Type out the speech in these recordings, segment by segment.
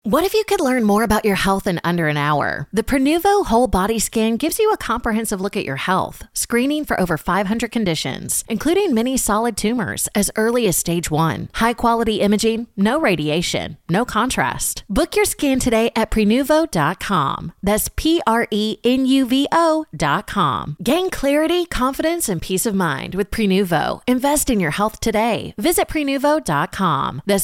What if you could learn more about your health in under an hour? The Prenuvo Whole Body Scan gives you a comprehensive look at your health, screening for over 500 conditions, including many solid tumors as early as stage 1. High-quality imaging, no radiation, no contrast. Book your scan today at Prenuvo.com. That's Prenuvo.com. Gain clarity, confidence, and peace of mind with Prenuvo. Invest in your health today. Visit Prenuvo.com. That's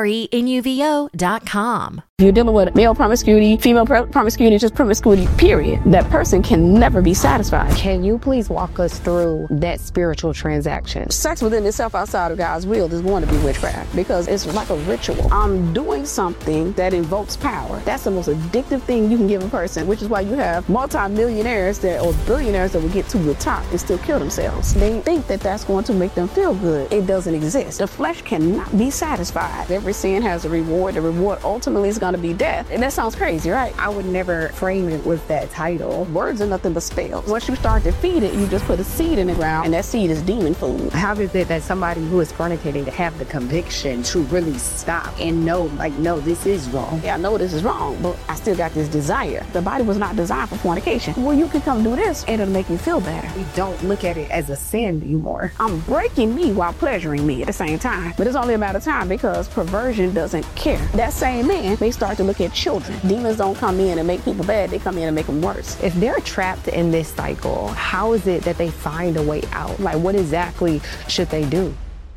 Prenuvo.com. If you're dealing with male promiscuity, female promiscuity, just promiscuity, period, that person can never be satisfied. Can you please walk us through that spiritual transaction? Sex within itself outside of God's will is going to be witchcraft because it's like a ritual. I'm doing something that invokes power. That's the most addictive thing you can give a person, which is why you have multi-millionaires or billionaires that will get to the top and still kill themselves. They think that that's going to make them feel good. It doesn't exist. The flesh cannot be satisfied. Every sin has a reward. The reward ultimately is going to be death. And that sounds crazy, right? I would never frame it with that title. Words are nothing but spells. Once you start to feed it, you just put a seed in the ground, and that seed is demon food. How is it that somebody who is fornicating to have the conviction to really stop and know, like, no, this is wrong? Yeah, I know this is wrong, but I still got this desire. The body was not designed for fornication. Well, you can come do this, and it'll make you feel better. We don't look at it as a sin anymore. I'm breaking me while pleasuring me at the same time. But it's only a matter of time because perversion doesn't care. That same man may start to look at children. Demons don't come in and make people bad. They come in and make them worse. If they're trapped in this cycle, how is it that they find a way out? Like, what exactly should they do?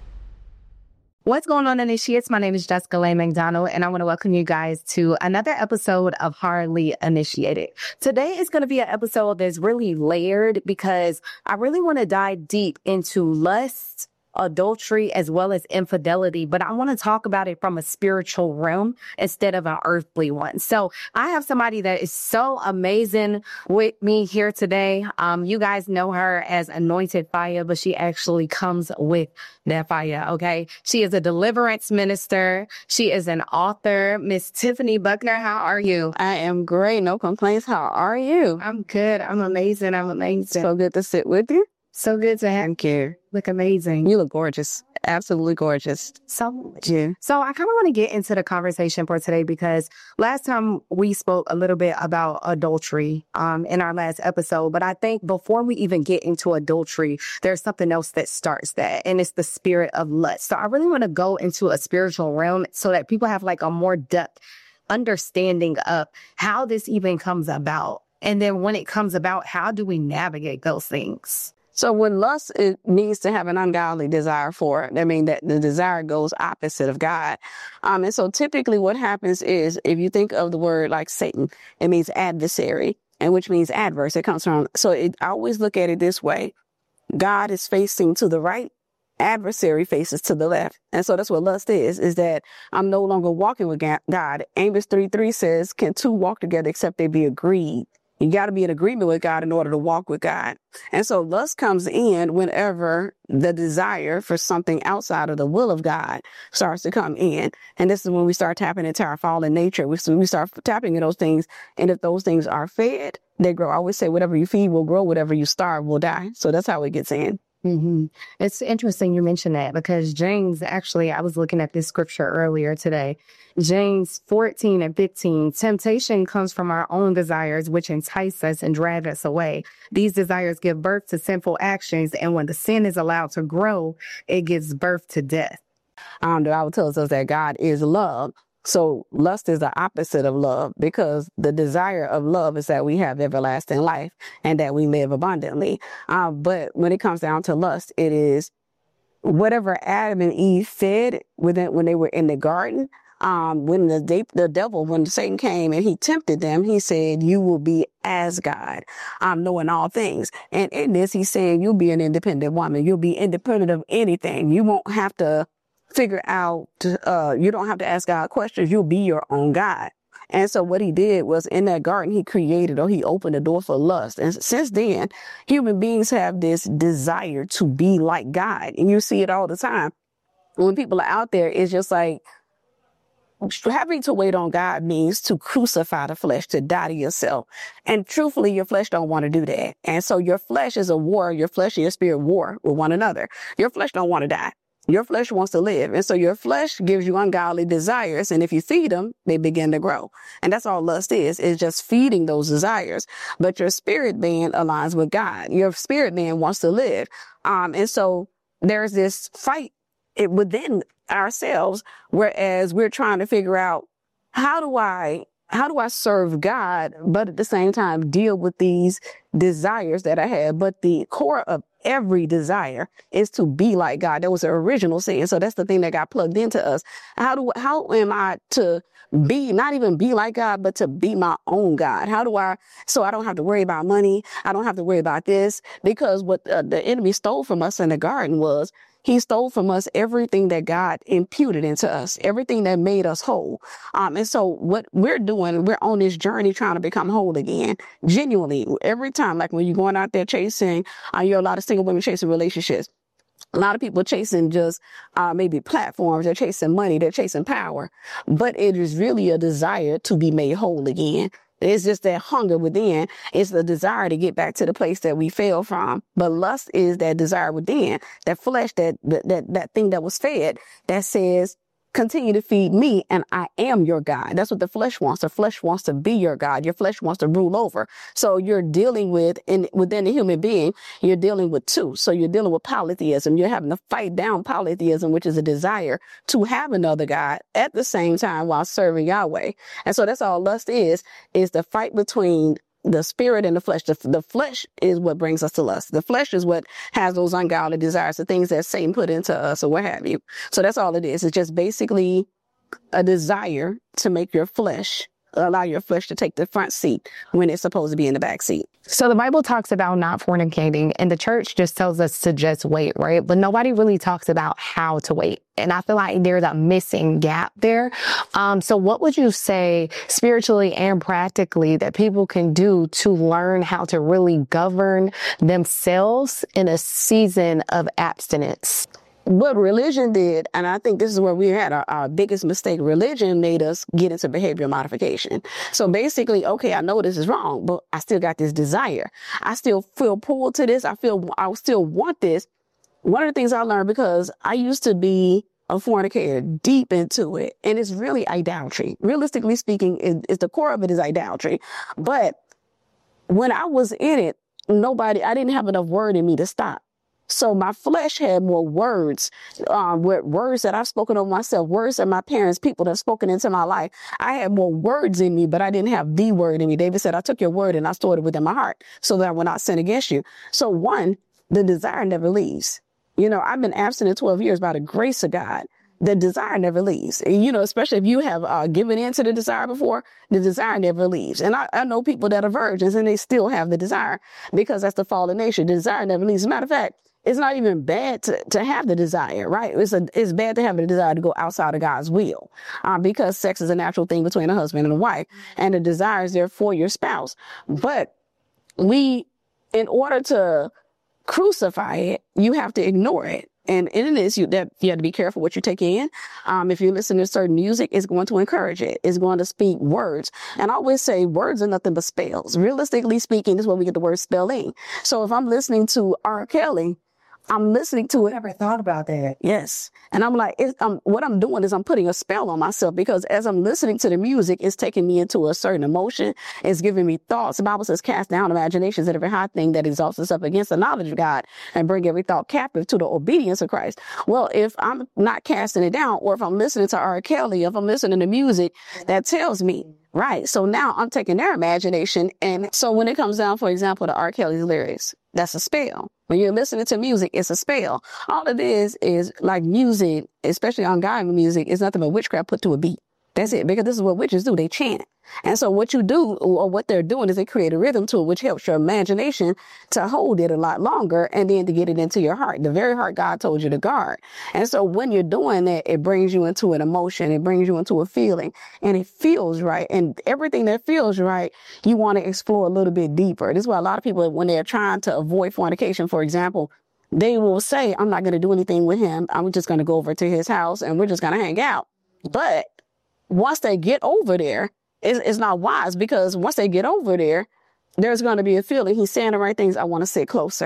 What's going on, initiates? My name is Jessica Lane McDonald, and I want to welcome you guys to another episode of Hardly Initiated. Today is going to be an episode that's really layered because I really want to dive deep into lust, adultery, as well as infidelity, but I want to talk about it from a spiritual realm instead of an earthly one. So I have somebody that is so amazing with me here today. You guys know her as Anointed Fire, but she actually comes with that fire, okay? She is a deliverance minister. She is an author. Miss Tiffany Buckner, how are you? I am great. No complaints. How are you? I'm good. I'm amazing. So good to sit with you. So good to have you. Look amazing. You look gorgeous. Absolutely gorgeous. So I kind of want to get into the conversation for today because last time we spoke a little bit about adultery in our last episode. But I think before we even get into adultery, there's something else that starts that. And it's the spirit of lust. So I really want to go into a spiritual realm so that people have like a more depth understanding of how this even comes about. And then when it comes about, how do we navigate those things? So when lust, it needs to have an ungodly desire for it. I mean, that the desire goes opposite of God. And so typically what happens is, if you think of the word like Satan, it means adversary, and which means adverse. It comes from, I always look at it this way. God is facing to the right, adversary faces to the left. And so that's what lust is that I'm no longer walking with God. Amos 3:3 says, can two walk together except they be agreed? You got to be in agreement with God in order to walk with God. And so lust comes in whenever the desire for something outside of the will of God starts to come in. And this is when we start tapping into our fallen nature. We start tapping into those things. And if those things are fed, they grow. I always say, whatever you feed will grow. Whatever you starve will die. So that's how it gets in. Mm-hmm. It's interesting you mentioned that because James, actually, I was looking at this scripture earlier today. James 14:15, temptation comes from our own desires, which entice us and drag us away. These desires give birth to sinful actions. And when the sin is allowed to grow, it gives birth to death. The Bible tells us that God is love. So lust is the opposite of love because the desire of love is that we have everlasting life and that we live abundantly. But when it comes down to lust, it is whatever Adam and Eve said when they were in the garden. When the devil, when Satan came and he tempted them, he said, you will be as God, knowing all things. And in this, he's saying you'll be an independent woman. You'll be independent of anything. You won't have to figure out, you don't have to ask God questions. You'll be your own God. And so what he did was in that garden, he opened the door for lust. And since then, human beings have this desire to be like God. And you see it all the time. When people are out there, it's just like, having to wait on God means to crucify the flesh, to die to yourself. And truthfully, your flesh don't want to do that. And so your flesh is a war. Your flesh and your spirit war with one another. Your flesh don't want to die. Your flesh wants to live. And so your flesh gives you ungodly desires. And if you feed them, they begin to grow. And that's all lust is just feeding those desires. But your spirit man aligns with God. Your spirit man wants to live. And so there's this fight within ourselves, whereas we're trying to figure out, how do I serve God, but at the same time deal with these desires that I have? But the core of every desire is to be like God. That was the original sin. So that's the thing that got plugged into us. How am I to be, not even be like God, but to be my own God? So I don't have to worry about money. I don't have to worry about this, because what the enemy stole from us in the garden was, he stole from us everything that God imputed into us, everything that made us whole. And so what we're doing, we're on this journey trying to become whole again, genuinely. Every time, like when you're going out there chasing, you're a lot of single women chasing relationships. A lot of people chasing just maybe platforms. They're chasing money. They're chasing power. But it is really a desire to be made whole again. It's just that hunger within. It's the desire to get back to the place that we fell from. But lust is that desire within, that flesh, that thing that was fed, that says, continue to feed me and I am your God. That's what the flesh wants. The flesh wants to be your God. Your flesh wants to rule over. So you're dealing with, within the human being, you're dealing with two. So you're dealing with polytheism. You're having to fight down polytheism, which is a desire to have another God at the same time while serving Yahweh. And so that's all lust is the fight between the spirit and the flesh. The flesh is what brings us to lust. The flesh is what has those ungodly desires, the things that Satan put into us or what have you. So that's all it is. It's just basically a desire to make your flesh, allow your flesh to take the front seat when it's supposed to be in the back seat. So the Bible talks about not fornicating, and the church just tells us to just wait, right? But nobody really talks about how to wait. And I feel like there's a missing gap there. So what would you say spiritually and practically that people can do to learn how to really govern themselves in a season of abstinence? What religion did, and I think this is where we had our biggest mistake, religion made us get into behavior modification. So basically, okay, I know this is wrong, but I still got this desire. I still feel pulled to this. I still want this. One of the things I learned, because I used to be a fornicator, deep into it, and it's really idolatry. Realistically speaking, it's the core of it is idolatry. But when I was in it, I didn't have enough word in me to stop. So my flesh had more words, words that I've spoken over myself, words that my parents, people that have spoken into my life. I had more words in me, but I didn't have the word in me. David said, I took your word and I stored it within my heart so that I will not sin against you. So one, the desire never leaves. I've been abstinent 12 years by the grace of God. The desire never leaves. Especially if you have given in to the desire before, the desire never leaves. And I know people that are virgins and they still have the desire, because that's the fallen nature. The desire never leaves. As a matter of fact, it's not even bad to have the desire, right? It's bad to have the desire to go outside of God's will, because sex is a natural thing between a husband and a wife, and the desire is there for your spouse. But in order to crucify it, you have to ignore it. And in this, you have to be careful what you take in. If you listen to certain music, it's going to encourage it. It's going to speak words. And I always say words are nothing but spells. Realistically speaking, this is where we get the word spelling. So if I'm listening to R. Kelly, I'm listening to it. I never thought about that. Yes. And I'm like, what I'm doing is I'm putting a spell on myself, because as I'm listening to the music, it's taking me into a certain emotion. It's giving me thoughts. The Bible says, cast down imaginations and every high thing that exalts itself against the knowledge of God, and bring every thought captive to the obedience of Christ. Well, if I'm not casting it down, or if I'm listening to R. Kelly, if I'm listening to music, that tells me, right. So now I'm taking their imagination. And so when it comes down, for example, to R. Kelly's lyrics, that's a spell. When you're listening to music, it's a spell. All it is like music, especially ungodly music, is nothing but witchcraft put to a beat. That's it. Because this is what witches do. They chant. And so what you do, or what they're doing, is they create a rhythm to it, which helps your imagination to hold it a lot longer, and then to get it into your heart, the very heart God told you to guard. And so when you're doing that, it brings you into an emotion, it brings you into a feeling, and it feels right. And everything that feels right, you want to explore a little bit deeper. This is why a lot of people, when they're trying to avoid fornication, for example, they will say, I'm not going to do anything with him. I'm just going to go over to his house and we're just going to hang out. But once they get over there, it's not wise, because once they get over there, there's going to be a feeling. He's saying the right things. I want to sit closer.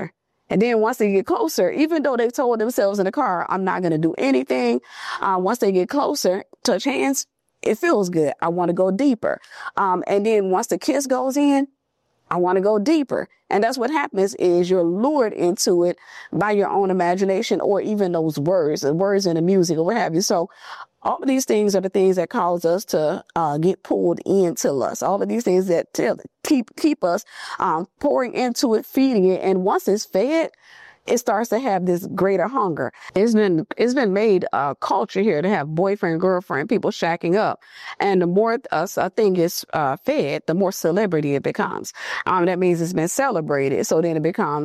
And then once they get closer, even though they've told themselves in the car, I'm not going to do anything, once they get closer, touch hands, it feels good. I want to go deeper. And then once the kiss goes in, I want to go deeper. And that's what happens is you're lured into it by your own imagination or even those words, the words in the music or what have you. So all of these things are the things that cause us to get pulled into lust. All of these things that keep us pouring into it, feeding it. And once it's fed, it starts to have this greater hunger. It's been made a culture here to have boyfriend, girlfriend, people shacking up. And the more a thing is fed, the more celebrity it becomes. That means it's been celebrated. So then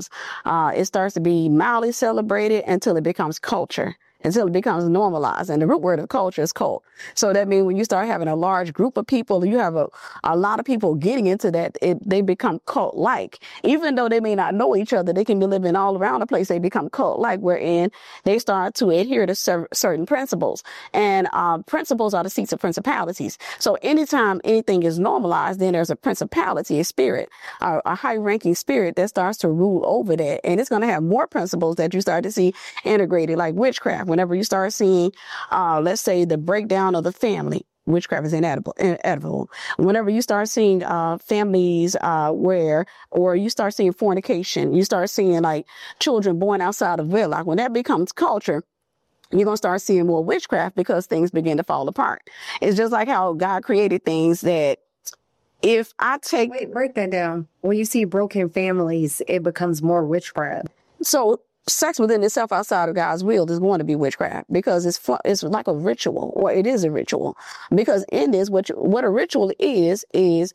it starts to be mildly celebrated until it becomes culture, until it becomes normalized. And the root word of culture is cult. So that means when you start having a large group of people, you have a lot of people getting into that, they become cult-like. Even though they may not know each other, they can be living all around the place, they become cult-like, wherein they start to adhere to certain principles. And principles are the seats of principalities. So anytime anything is normalized, then there's a principality, a spirit, a high-ranking spirit that starts to rule over that. And it's going to have more principles that you start to see integrated, like witchcraft. Whenever you start seeing, let's say, the breakdown of the family, witchcraft is inedible. Whenever you start seeing families or you start seeing fornication, you start seeing like children born outside of wedlock, when that becomes culture, you're going to start seeing more witchcraft because things begin to fall apart. It's just like how God created things that if I take... Wait, break that down. When you see broken families, it becomes more witchcraft. So sex within itself outside of God's will is going to be witchcraft because it's like a ritual, or it is a ritual. Because in this, what a ritual is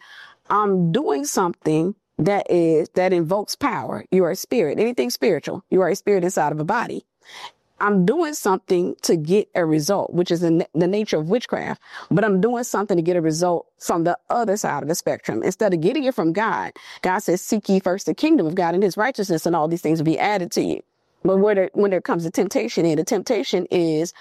I'm doing something that invokes power. You are a spirit, anything spiritual. You are a spirit inside of a body. I'm doing something to get a result, which is the nature of witchcraft, but I'm doing something to get a result from the other side of the spectrum. Instead of getting it from God, God says, seek ye first the kingdom of God and his righteousness, and all these things will be added to you. But when there comes a temptation, and the temptation is,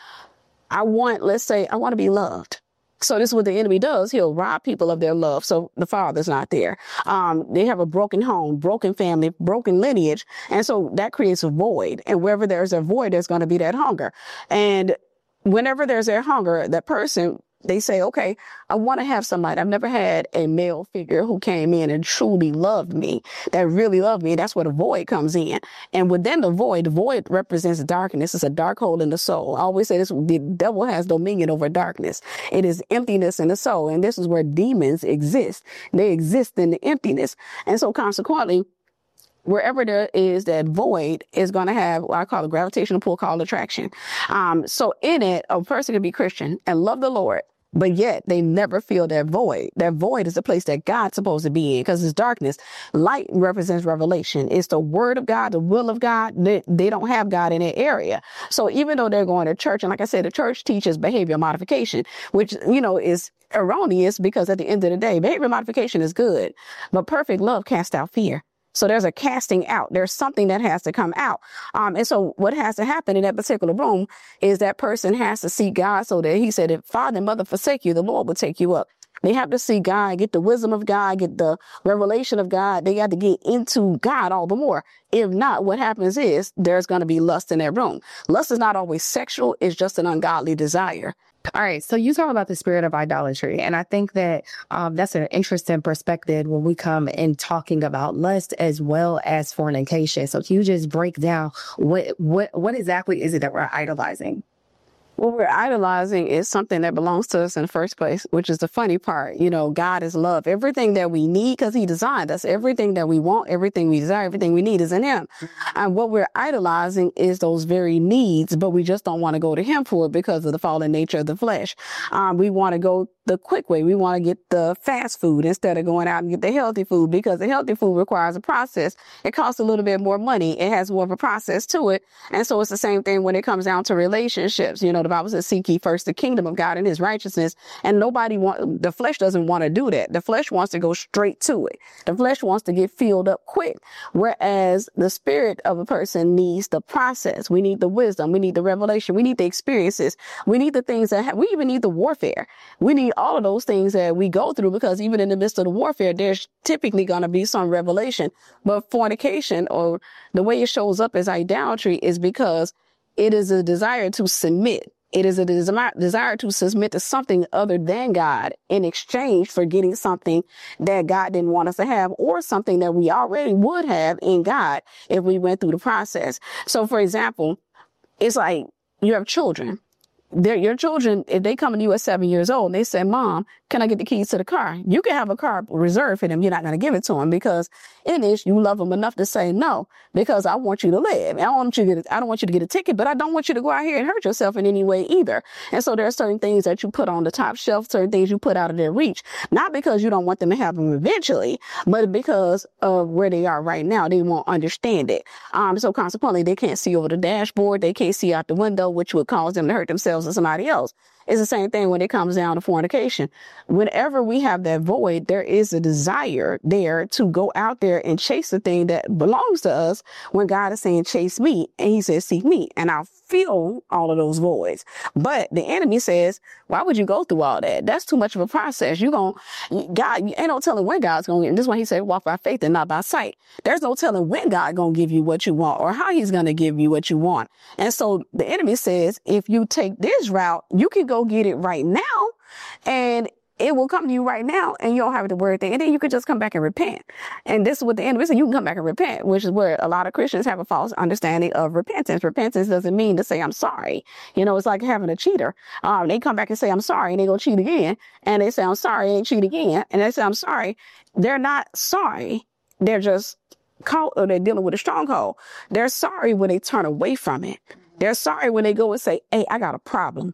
I want to be loved. So this is what the enemy does. He'll rob people of their love. So the father's not there. They have a broken home, broken family, broken lineage. And so that creates a void. And wherever there's a void, there's going to be that hunger. And whenever there's that hunger, that person, they say, okay, I want to have somebody. I've never had a male figure who came in and truly loved me, that really loved me. That's where the void comes in. And within the void represents darkness. It's a dark hole in the soul. I always say this, the devil has dominion over darkness. It is emptiness in the soul. And this is where demons exist. They exist in the emptiness. And so consequently, wherever there is that void is going to have what I call a gravitational pull called attraction. So in it, a person can be Christian and love the Lord, but yet they never feel that void. That void is the place that God's supposed to be in because it's darkness. Light represents revelation. It's the word of God, the will of God. They don't have God in that area. So even though they're going to church, and like I said, the church teaches behavior modification, which, is erroneous because at the end of the day, behavior modification is good, but perfect love casts out fear. So there's a casting out. There's something that has to come out. And so what has to happen in that particular room is that person has to see God so that he said, if father and mother forsake you, the Lord will take you up. They have to see God, get the wisdom of God, get the revelation of God. They got to get into God all the more. If not, what happens is there's going to be lust in that room. Lust is not always sexual. It's just an ungodly desire. All right. So you talk about the spirit of idolatry. And I think that that's an interesting perspective when we come in talking about lust as well as fornication. So can you just break down what exactly is it that we're idolizing? What we're idolizing is something that belongs to us in the first place, which is the funny part. God is love. Everything that we need, because he designed us, everything that we want, everything we desire, everything we need is in him. And what we're idolizing is those very needs, but we just don't want to go to him for it because of the fallen nature of the flesh. We want to go the quick way. We want to get the fast food instead of going out and get the healthy food because the healthy food requires a process. It costs a little bit more money. It has more of a process to it. And so it's the same thing when it comes down to relationships. The Bible says, seek ye first the kingdom of God and his righteousness. And the flesh doesn't want to do that. The flesh wants to go straight to it. The flesh wants to get filled up quick. Whereas the spirit of a person needs the process. We need the wisdom. We need the revelation. We need the experiences. We need the things we even need the warfare. We need all of those things that we go through, because even in the midst of the warfare, there's typically going to be some revelation. But fornication, or the way it shows up as idolatry, is because it is a desire to submit. It is a desire to submit to something other than God in exchange for getting something that God didn't want us to have, or something that we already would have in God if we went through the process. So, for example, it's like you have children. Your children, if they come to you at 7 years old, they say, Mom, can I get the keys to the car? You can have a car reserved for them. You're not going to give it to them, because in this, you love them enough to say no, because I want you to live. I don't want you to get a ticket, but I don't want you to go out here and hurt yourself in any way either. And so there are certain things that you put on the top shelf, certain things you put out of their reach, not because you don't want them to have them eventually, but because of where they are right now. They won't understand it. So consequently, they can't see over the dashboard. They can't see out the window, which would cause them to hurt themselves or somebody else. It's the same thing when it comes down to fornication. Whenever we have that void, there is a desire there to go out there and chase the thing that belongs to us, when God is saying, chase me. And he says, seek me, and I'll fill all of those voids. But the enemy says, why would you go through all that? That's too much of a process. God, you ain't no telling when God's going to, and this is why he said, walk by faith and not by sight. There's no telling when God going to give you what you want, or how he's going to give you what you want. And so the enemy says, if you take this route, you can go get it right now, and it will come to you right now, and you don't have to worry a thing. And then you could just come back and repent. And this is what the enemy said, you can come back and repent, which is where a lot of Christians have a false understanding of repentance. Repentance doesn't mean to say, I'm sorry. It's like having a cheater. They come back and say, I'm sorry, and they go cheat again. And they say, I'm sorry, and cheat again. And they say, I'm sorry. They're not sorry. They're just caught, or they're dealing with a stronghold. They're sorry when they turn away from it. They're sorry when they go and say, hey, I got a problem.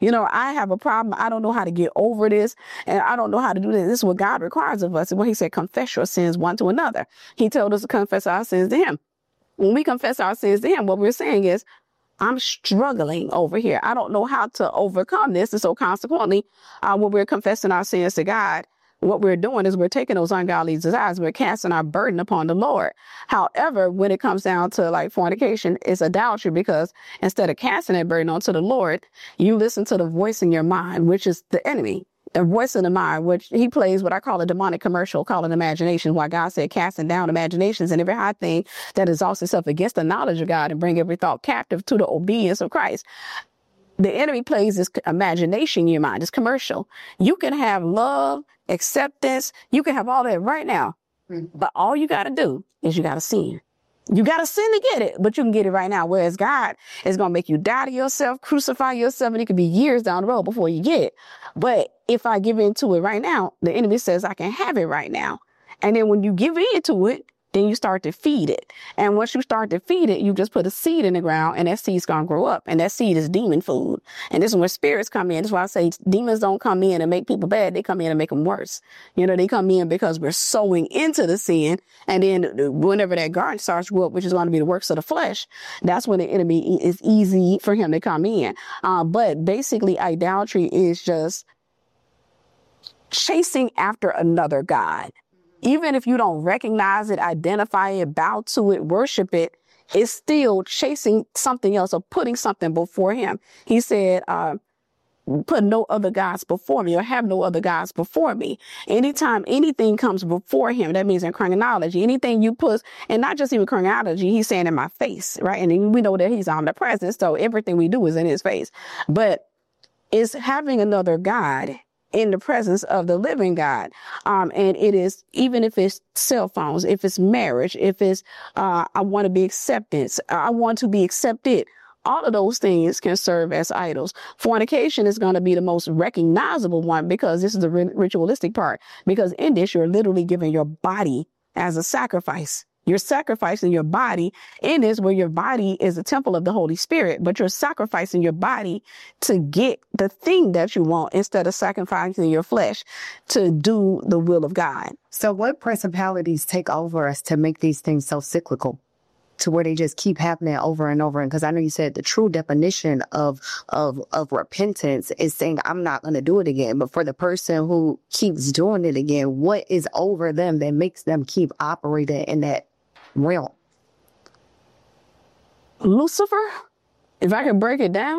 I have a problem. I don't know how to get over this, and I don't know how to do this. This is what God requires of us. And when he said, confess your sins one to another, he told us to confess our sins to him. When we confess our sins to him, what we're saying is, I'm struggling over here. I don't know how to overcome this. And so consequently, when we're confessing our sins to God, what we're doing is we're taking those ungodly desires, we're casting our burden upon the Lord. However, when it comes down to like fornication, it's adultery, because instead of casting that burden onto the Lord, you listen to the voice in your mind, which is the enemy. The voice in the mind, which he plays what I call a demonic commercial, called an imagination, why God said, casting down imaginations and every high thing that exalts itself against the knowledge of God, and bring every thought captive to the obedience of Christ. The enemy plays this imagination in your mind, this commercial. You can have love, acceptance. You can have all that right now. But all you got to do is you got to sin. You got to sin to get it, but you can get it right now. Whereas God is going to make you die to yourself, crucify yourself, and it could be years down the road before you get it. But if I give into it right now, the enemy says I can have it right now. And then when you give into it, then you start to feed it. And once you start to feed it, you just put a seed in the ground, and that seed's going to grow up. And that seed is demon food. And this is where spirits come in. That's why I say demons don't come in and make people bad. They come in and make them worse. They come in because we're sowing into the sin. And then whenever that garden starts to grow up, which is going to be the works of the flesh, that's when the enemy is easy for him to come in. But basically, idolatry is just chasing after another God. Even if you don't recognize it, identify it, bow to it, worship it, it's still chasing something else, or putting something before him. He said, put no other gods before me, or have no other gods before me. Anytime anything comes before him, that means in chronology, anything you put, and not just even chronology, he's saying in my face, right? And we know that he's omnipresent, so everything we do is in his face. But it's having another God in the presence of the living God. And it is, even if it's cell phones, if it's marriage, if it's, I want to be acceptance, I want to be accepted. All of those things can serve as idols. Fornication is going to be the most recognizable one, because this is the ritualistic part. Because in this, you're literally giving your body as a sacrifice. You're sacrificing your body in this, where your body is a temple of the Holy Spirit, but you're sacrificing your body to get the thing that you want, instead of sacrificing your flesh to do the will of God. So what principalities take over us to make these things so cyclical, to where they just keep happening over and over? And because I know you said the true definition of repentance is saying, I'm not going to do it again. But for the person who keeps doing it again, what is over them that makes them keep operating in that realm? Lucifer, if I could break it down,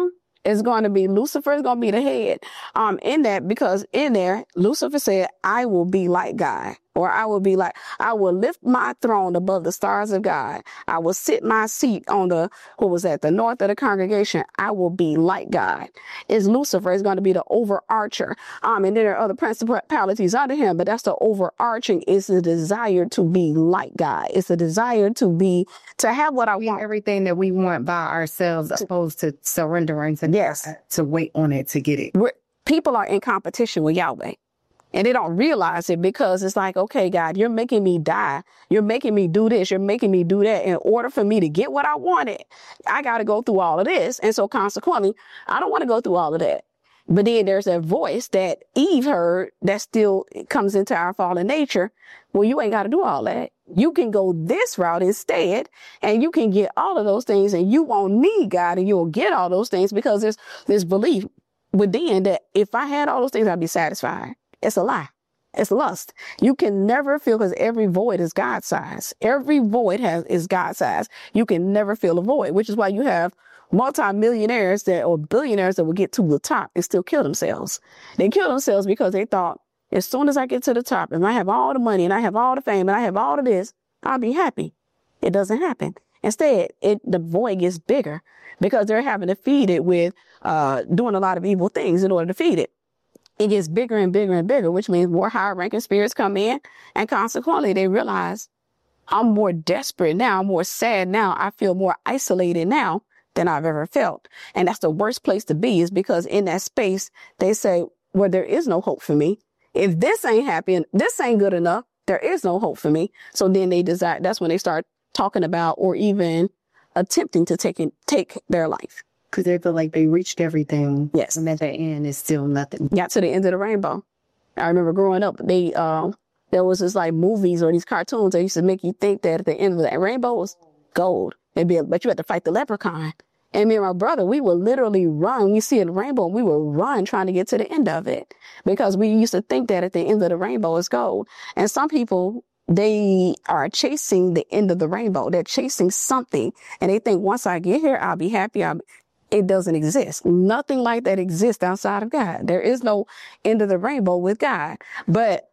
It's going to be Lucifer is going to be the head in that, because in there, Lucifer said, I will be like God, or I will lift my throne above the stars of God. I will sit my seat on the north of the congregation. I will be like God. It's Lucifer is going to be the overarcher. And then there are other principalities under him, but that's the overarching. It's the desire to be like God. It's the desire to have what I want. Everything that we want by ourselves, opposed to surrendering to God, to wait on it to get it. People are in competition with Yahweh. And they don't realize it, because it's like, okay, God, you're making me die. You're making me do this. You're making me do that. In order for me to get what I wanted, I got to go through all of this. And so consequently, I don't want to go through all of that. But then there's that voice that Eve heard that still comes into our fallen nature. Well, you ain't got to do all that. You can go this route instead, and you can get all of those things, and you won't need God, and you'll get all those things, because there's this belief within that if I had all those things, I'd be satisfied. It's a lie. It's lust. You can never feel, because every void is God size. Every void is God size. You can never fill a void, which is why you have multi-millionaires or billionaires that will get to the top and still kill themselves. They kill themselves because they thought, as soon as I get to the top and I have all the money and I have all the fame and I have all of this, I'll be happy. It doesn't happen. Instead, the void gets bigger, because they're having to feed it with doing a lot of evil things in order to feed it. It gets bigger and bigger and bigger, which means more higher ranking spirits come in. And consequently, they realize, I'm more desperate now, I'm more sad now. I feel more isolated now than I've ever felt. And that's the worst place to be, is because in that space, they say, well, there is no hope for me. If this ain't happy, this ain't good enough, there is no hope for me. So then that's when they start talking about, or even attempting to take their life. Because they feel like they reached everything. Yes. And at the end, it's still nothing. Got to the end of the rainbow. I remember growing up, there was this like movies or these cartoons that used to make you think that at the end of that rainbow was gold. But you had to fight the leprechaun. And me and my brother, we would literally run. We see a rainbow, and we would run trying to get to the end of it, because we used to think that at the end of the rainbow is gold. And some people, they are chasing the end of the rainbow. They're chasing something, and they think, once I get here, I'll be happy. It doesn't exist. Nothing like that exists outside of God. There is no end of the rainbow with God. But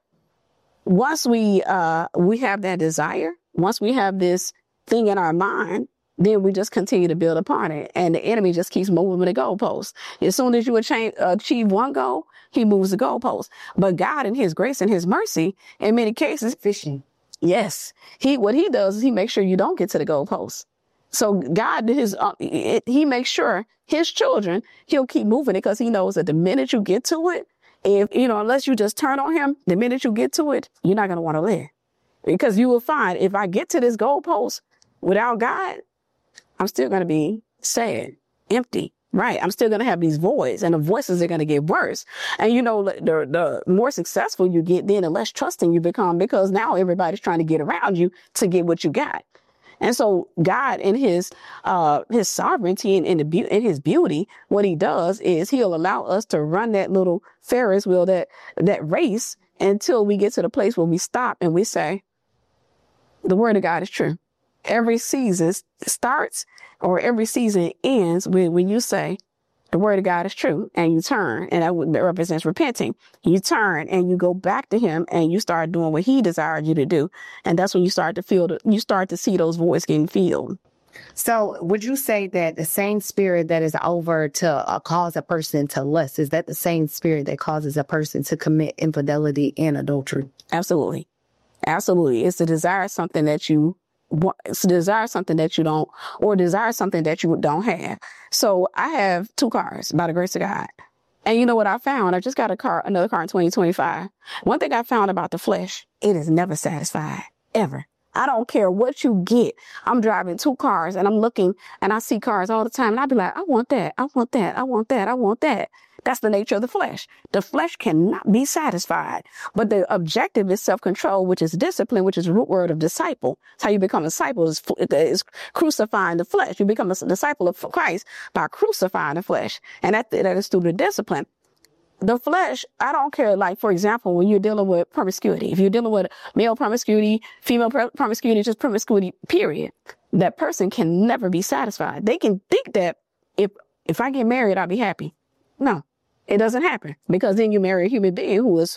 once we have that desire, once we have this thing in our mind, then we just continue to build upon it. And the enemy just keeps moving the goalposts. As soon as you achieve one goal, he moves the goalposts. But God, in his grace and his mercy, in many cases, Fishing. Yes. What he does is he makes sure you don't get to the goalposts. So God, he makes sure his children, he'll keep moving it, because he knows that the minute you get to it, unless you just turn on him, the minute you get to it, you're not going to want to live. Because you will find, if I get to this goalpost without God, I'm still going to be sad, empty, right? I'm still going to have these voids, and the voices are going to get worse. And the more successful you get, then the less trusting you become, because now everybody's trying to get around you to get what you got. And so God, in his sovereignty and in his beauty, what he does is he'll allow us to run that little Ferris wheel, that race, until we get to the place where we stop and we say, the word of God is true. Every season starts, or every season ends when you say, the word of God is true, and you turn, and that represents repenting. You turn and you go back to him, and you start doing what he desired you to do. And that's when you start to see those voids getting filled. So would you say that the same spirit that is over to cause a person to lust, is that the same spirit that causes a person to commit infidelity and adultery? Absolutely. Absolutely. It's to desire something that you want, it's to desire something that you don't, or desire something that you don't have. So I have 2 cars by the grace of God. And you know what I found? I just got another car in 2025. One thing I found about the flesh, it is never satisfied, ever. I don't care what you get. I'm driving 2 cars and I'm looking and I see cars all the time. And I'd be like, I want that. I want that. I want that. I want that. That's the nature of the flesh. The flesh cannot be satisfied. But the objective is self-control, which is discipline, which is the root word of disciple. It's how you become a disciple, is crucifying the flesh. You become a disciple of Christ by crucifying the flesh. And that is through the discipline. The flesh, I don't care, like, for example, when you're dealing with promiscuity, if you're dealing with male promiscuity, female promiscuity, just promiscuity, period, that person can never be satisfied. They can think that if if I get married, I'll be happy. No, it doesn't happen, because then you marry a human being who is,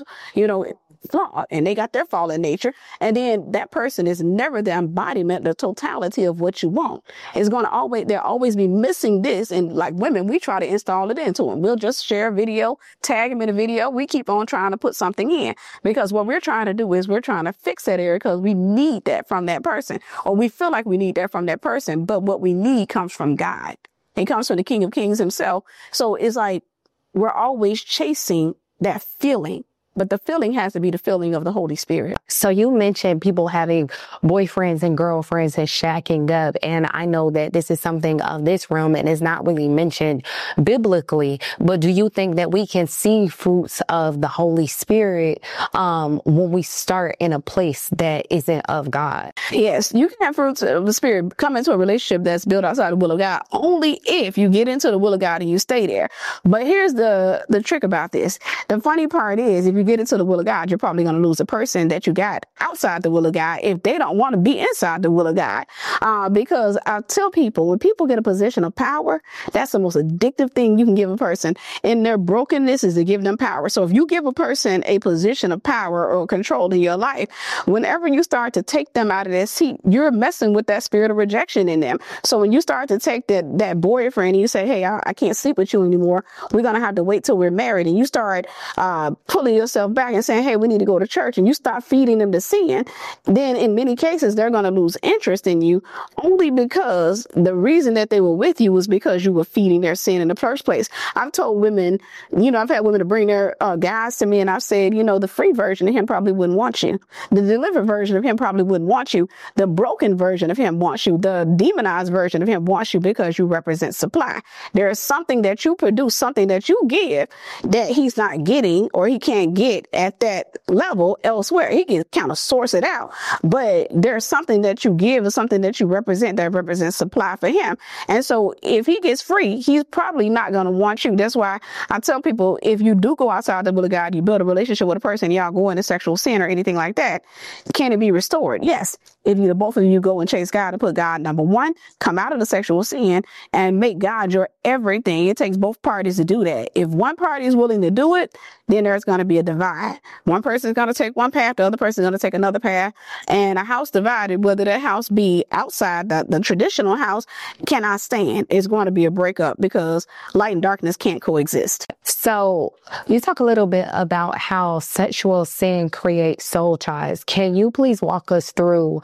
flawed, and they got their fallen nature. And then that person is never the embodiment, the totality of what you want. It's going to they'll always be missing this. And like women, we try to install it into them. We'll just share a video, tag them in a video. We keep on trying to put something in, because what we're trying to do is we're trying to fix that area, because we need that from that person, or we feel like we need that from that person. But what we need comes from God. It comes from the King of Kings himself. So it's like we're always chasing that feeling. But the feeling has to be the feeling of the Holy Spirit. So you mentioned people having boyfriends and girlfriends and shacking up. And I know that this is something of this realm and is not really mentioned biblically. But do you think that we can see fruits of the Holy Spirit when we start in a place that isn't of God? Yes, you can have fruits of the Spirit come into a relationship that's built outside the will of God, only if you get into the will of God and you stay there. But here's the trick about this. The funny part is, if you get into the will of God, you're probably going to lose a person that you got outside the will of God if they don't want to be inside the will of God. Because I tell people, when people get a position of power, that's the most addictive thing you can give a person. And their brokenness is to give them power. So if you give a person a position of power or control in your life, whenever you start to take them out of that seat, you're messing with that spirit of rejection in them. So when you start to take that boyfriend and you say, hey, I can't sleep with you anymore, we're going to have to wait till we're married, and you start pulling yourself back and saying, hey, we need to go to church, and you start feeding them the sin, then in many cases, they're going to lose interest in you, only because the reason that they were with you was because you were feeding their sin in the first place. I've told women, I've had women to bring their guys to me, and I've said, the free version of him probably wouldn't want you. The delivered version of him probably wouldn't want you. The broken version of him wants you. The demonized version of him wants you because you represent supply. There is something that you produce, something that you give that he's not getting, or he can't get at that level elsewhere. He can kind of source it out, but there's something that you give or something that you represent that represents supply for him. And so if he gets free, he's probably not going to want you. That's why I tell people, if you do go outside the will of God, you build a relationship with a person, y'all go into sexual sin or anything like that, can it be restored? Yes. If you, both of you go and chase God and put God number one, come out of the sexual sin and make God your everything. It takes both parties to do that. If one party is willing to do it, then there's going to be a divide. One person is going to take one path, the other person is going to take another path. And a house divided, whether that house be outside the traditional house, cannot stand. It's going to be a breakup, because light and darkness can't coexist. So you talk a little bit about how sexual sin creates soul ties. Can you please walk us through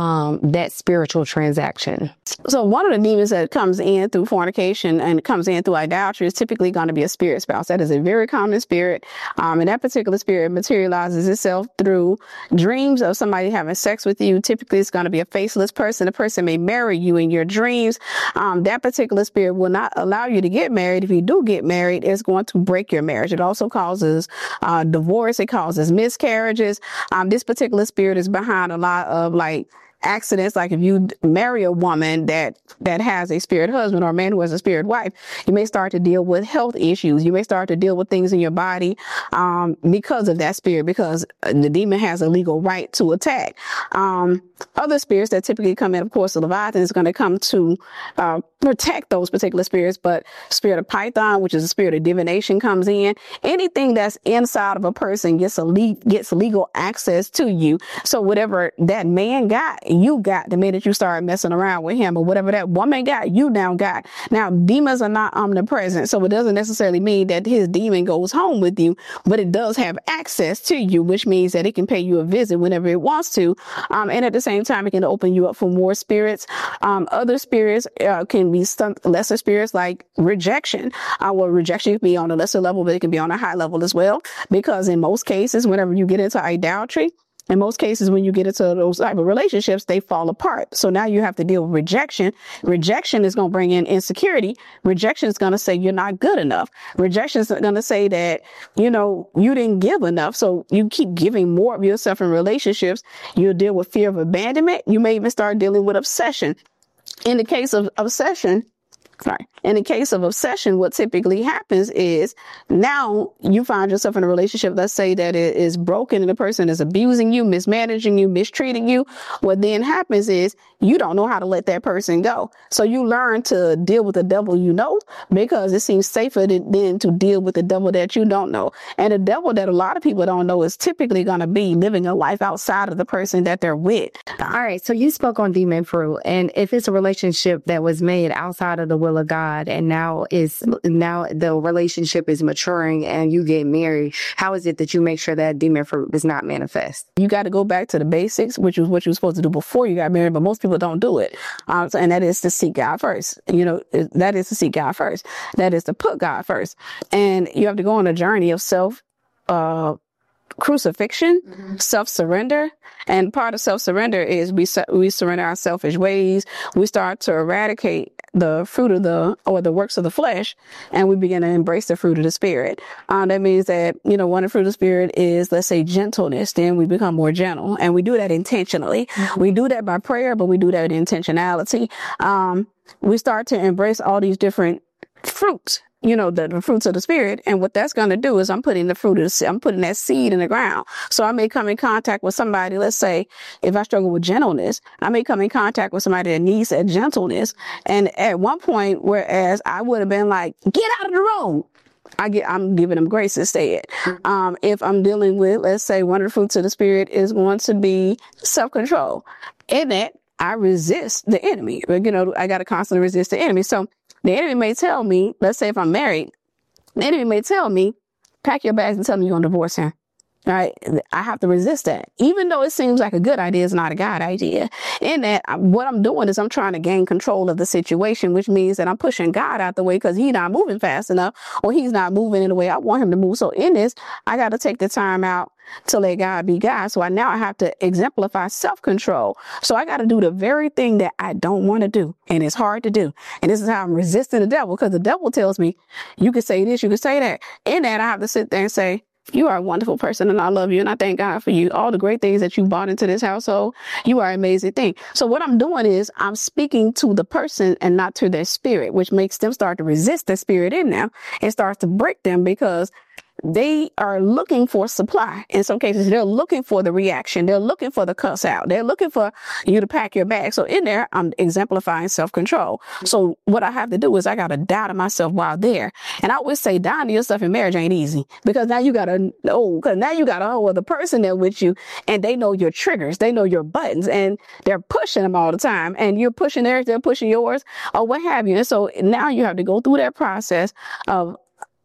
that spiritual transaction? So one of the demons that comes in through fornication and comes in through idolatry is typically going to be a spirit spouse. That is a very common spirit. And that particular spirit materializes itself through dreams of somebody having sex with you. Typically, it's going to be a faceless person. The person may marry you in your dreams. That particular spirit will not allow you to get married. If you do get married, it's going to break your marriage. It also causes divorce. It causes miscarriages. This particular spirit is behind a lot of accidents. Like if you marry a woman that has a spirit husband, or a man who has a spirit wife, you may start to deal with health issues. You may start to deal with things in your body because of that spirit, because the demon has a legal right to attack. Other spirits that typically come in, of course, the Leviathan is going to come to protect those particular spirits. But spirit of Python, which is a spirit of divination, comes in. Anything that's inside of a person gets legal access to you. So whatever that man got, you got the minute you start messing around with him, or whatever that woman got, you now got. Now, demons are not omnipresent, so it doesn't necessarily mean that his demon goes home with you, but it does have access to you, which means that it can pay you a visit whenever it wants to. And at the same time, it can open you up for more spirits. Other spirits can be some lesser spirits like rejection. Well, rejection can be on a lesser level, but it can be on a high level as well, because in most cases, whenever you get into idolatry, in most cases, when you get into those type of relationships, they fall apart. So now you have to deal with rejection. Rejection is going to bring in insecurity. Rejection is going to say you're not good enough. Rejection is going to say that, you didn't give enough. So you keep giving more of yourself in relationships. You'll deal with fear of abandonment. You may even start dealing with obsession. In the case of obsession, Sorry. In the case of obsession, what typically happens is now you find yourself in a relationship, let's say that it is broken and the person is abusing you, mismanaging you, mistreating you. What then happens is you don't know how to let that person go. So you learn to deal with the devil you know, because it seems safer than to deal with the devil that you don't know. And the devil that a lot of people don't know is typically going to be living a life outside of the person that they're with. All right. So you spoke on demon fruit, and if it's a relationship that was made outside of the will of God, and now the relationship is maturing and you get married, how is it that you make sure that demon fruit does not manifest? You got to go back to the basics, which was what you were supposed to do before you got married, but most people don't do it. And that is to seek God first. That is to seek God first. That is to put God first. And you have to go on a journey of crucifixion, self-surrender. And part of self-surrender is we surrender our selfish ways. We start to eradicate the fruit of the works of the flesh, and we begin to embrace the fruit of the spirit. That means that, one of the fruit of the spirit is, let's say, gentleness. Then we become more gentle, and we do that intentionally. We do that by prayer, but we do that with intentionality. We start to embrace all these different fruits, the fruits of the spirit. And what that's going to do is I'm putting that seed in the ground. So I may come in contact with somebody, let's say, if I struggle with gentleness, I may come in contact with somebody that needs that gentleness. And at one point, whereas I would have been like, get out of the road, I'm giving them grace instead. If I'm dealing with, let's say, one of the fruits of the spirit is going to be self-control. In that, I resist the enemy. I got to constantly resist the enemy. So the enemy may tell me, let's say if I'm married, the enemy may tell me, pack your bags and tell me you're going to divorce him. Right? I have to resist that. Even though it seems like a good idea, it's not a God idea. In that, what I'm doing is I'm trying to gain control of the situation, which means that I'm pushing God out the way because he's not moving fast enough, or he's not moving in the way I want him to move. So in this, I got to take the time out to let God be God. So I have to exemplify self-control. So I got to do the very thing that I don't want to do. And it's hard to do. And this is how I'm resisting the devil, because the devil tells me, you can say this, you can say that. In that, I have to sit there and say, you are a wonderful person, and I love you, and I thank God for you. All the great things that you brought into this household, you are an amazing thing. So what I'm doing is I'm speaking to the person and not to their spirit, which makes them start to resist the spirit in them. It starts to break them because they are looking for supply. In some cases, they're looking for the reaction. They're looking for the cuss out. They're looking for you to pack your bag. So in there, I'm exemplifying self-control. So what I have to do is I got to die to myself while there. And I always say dying to yourself in marriage ain't easy, because now you got a whole other person there with you, and they know your triggers. They know your buttons, and they're pushing them all the time. And you're pushing theirs, they're pushing yours, or what have you. And so now you have to go through that process of,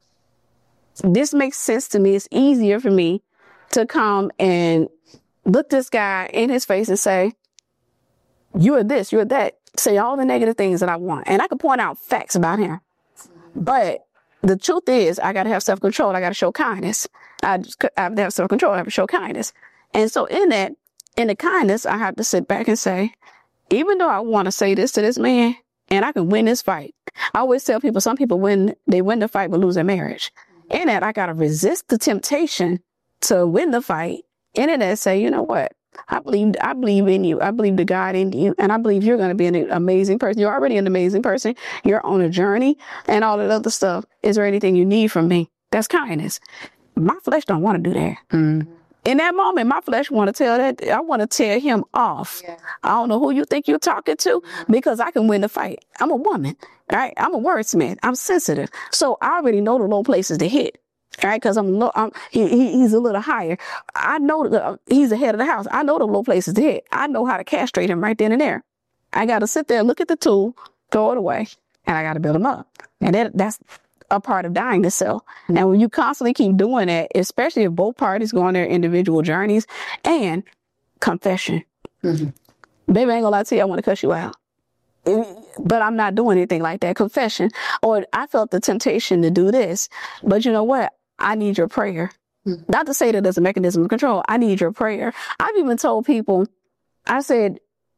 this makes sense to me. It's easier for me to come and look this guy in his face and say, you're this, you're that. Say all the negative things that I want. And I can point out facts about him. But the truth is, I got to have self-control. I got to show kindness. I have to have self-control. I have to show kindness. And so in the kindness, I have to sit back and say, even though I want to say this to this man, and I can win this fight. I always tell people, some people win the fight but lose their marriage. In that, I got to resist the temptation to win the fight. In that, say, you know what? I believe in you. I believe the God in you. And I believe you're going to be an amazing person. You're already an amazing person. You're on a journey, and all that other stuff. Is there anything you need from me? That's kindness. My flesh don't want to do that. In that moment, my flesh want to tear him off. Yeah. I don't know who you think you're talking to, because I can win the fight. I'm a woman, right? I'm a wordsmith. I'm sensitive. So I already know the low places to hit, right? Because he's a little higher. I know he's the head of the house. I know the low places to hit. I know how to castrate him right then and there. I got to sit there, look at the tool, throw it away, and I got to build him up. And that's a part of dying to self. And when you constantly keep doing that, especially if both parties go on their individual journeys, and confession. Baby, I ain't gonna lie to you, I want to cuss you out, but I'm not doing anything like that. Confession. Or I felt the temptation to do this, but you know what? I need your prayer. Not to say that there's a mechanism of control. I need your prayer. I've even told people, I said,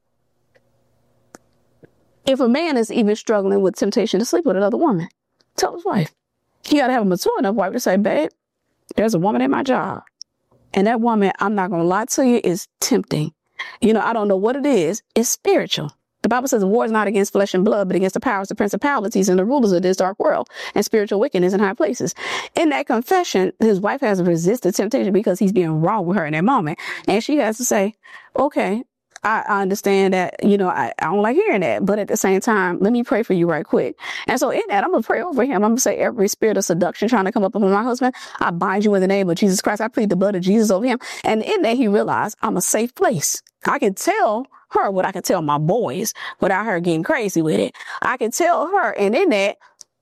if a man is even struggling with temptation to sleep with another woman, tell his wife. He got to have a mature enough wife to say, babe, there's a woman at my job. And that woman, I'm not going to lie to you, is tempting. I don't know what it is. It's spiritual. The Bible says the war is not against flesh and blood, but against the powers, the principalities, and the rulers of this dark world and spiritual wickedness in high places. In that confession, his wife has to resist the temptation because he's being raw with her in that moment. And she has to say, okay, I understand that, I don't like hearing that. But at the same time, let me pray for you right quick. And so in that, I'm going to pray over him. I'm going to say every spirit of seduction trying to come up upon my husband, I bind you in the name of Jesus Christ. I plead the blood of Jesus over him. And in that, he realized I'm a safe place. I can tell her what I can tell my boys without her getting crazy with it. I can tell her, and in that,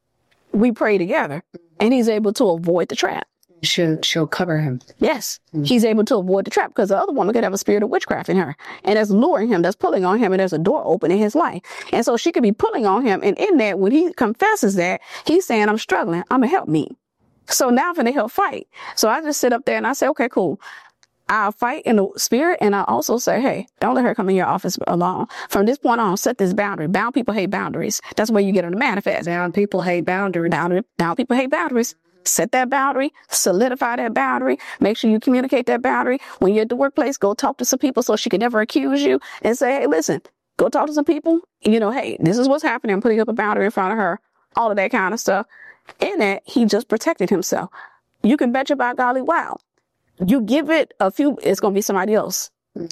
we pray together, and he's able to avoid the trap. She'll cover him. Yes, he's able to avoid the trap because the other woman could have a spirit of witchcraft in her, and that's luring him, that's pulling on him, and there's a door open in his life. And so she could be pulling on him, and in that, when he confesses that, he's saying, I'm struggling, I'm going to help me. So now I'm going to help fight. So I just sit up there and I say, okay, cool. I'll fight in the spirit, and I also say, hey, don't let her come in your office alone. From this point on, set this boundary. Bound people hate boundaries. That's where you get them to manifest. Bound people hate boundaries. Bound people hate boundaries. Set that boundary, solidify that boundary, make sure you communicate that boundary. When you're at the workplace, go talk to some people so she can never accuse you and say, hey, listen, go talk to some people. Hey, this is what's happening. I'm putting up a boundary in front of her, all of that kind of stuff. In that, he just protected himself. You can bet your by golly, wow. You give it a few, it's going to be somebody else.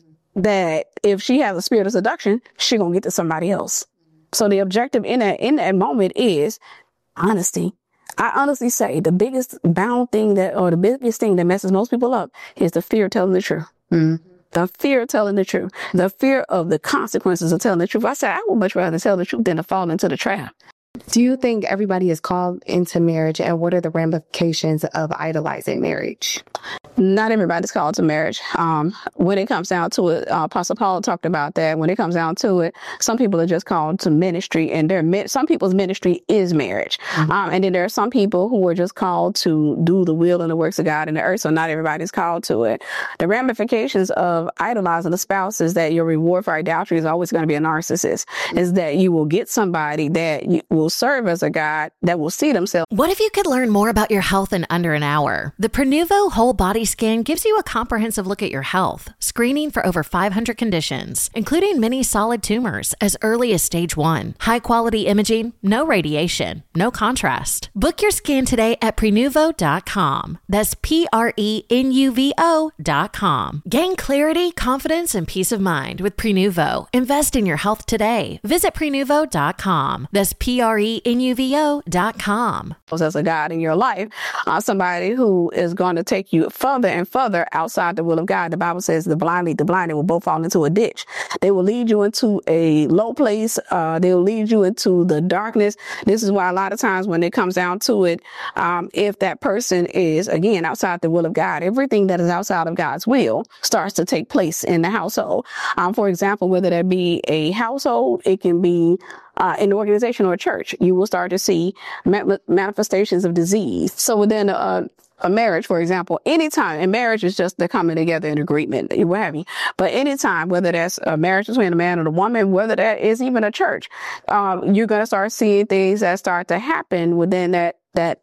That if she has a spirit of seduction, she's going to get to somebody else. So the objective in that moment is honesty. I honestly say the biggest bound thing the biggest thing that messes most people up is the fear of telling the truth. The fear of telling the truth. The fear of the consequences of telling the truth. I said, I would much rather tell the truth than to fall into the trap. Do you think everybody is called into marriage, and what are the ramifications of idolizing marriage? Not everybody's called to marriage. When it comes down to it, Apostle Paul talked about that. When it comes down to it, some people are just called to ministry, and some people's ministry is marriage. And then there are some people who are just called to do the will and the works of God in the earth. So not everybody's called to it. The ramifications of idolizing the spouse is that your reward for idolatry is always going to be a narcissist. Is that you will get somebody that will serve as a God that will see themselves. What if you could learn more about your health in under an hour? The Prenuvo Whole Body Scan gives you a comprehensive look at your health, screening for over 500 conditions, including many solid tumors as early as stage 1. High-quality imaging, no radiation, no contrast. Book your scan today at Prenuvo.com. That's Prenuvo.com. Gain clarity, confidence, and peace of mind with Prenuvo. Invest in your health today. Visit Prenuvo.com. That's Prenuvo.com. As a God in your life, somebody who is going to take you further and further outside the will of God. The Bible says the blind will both fall into a ditch. They will lead you into a low place. They will lead you into the darkness. This is why a lot of times when it comes down to it, if that person is, again, outside the will of God, everything that is outside of God's will starts to take place in the household. For example, whether that be a household, it can be an organization or a church, you will start to see manifestations of disease. So within a marriage, for example, anytime, and marriage is just the coming together in agreement, what have you. But anytime, whether that's a marriage between a man and a woman, whether that is even a church, you're going to start seeing things that start to happen within that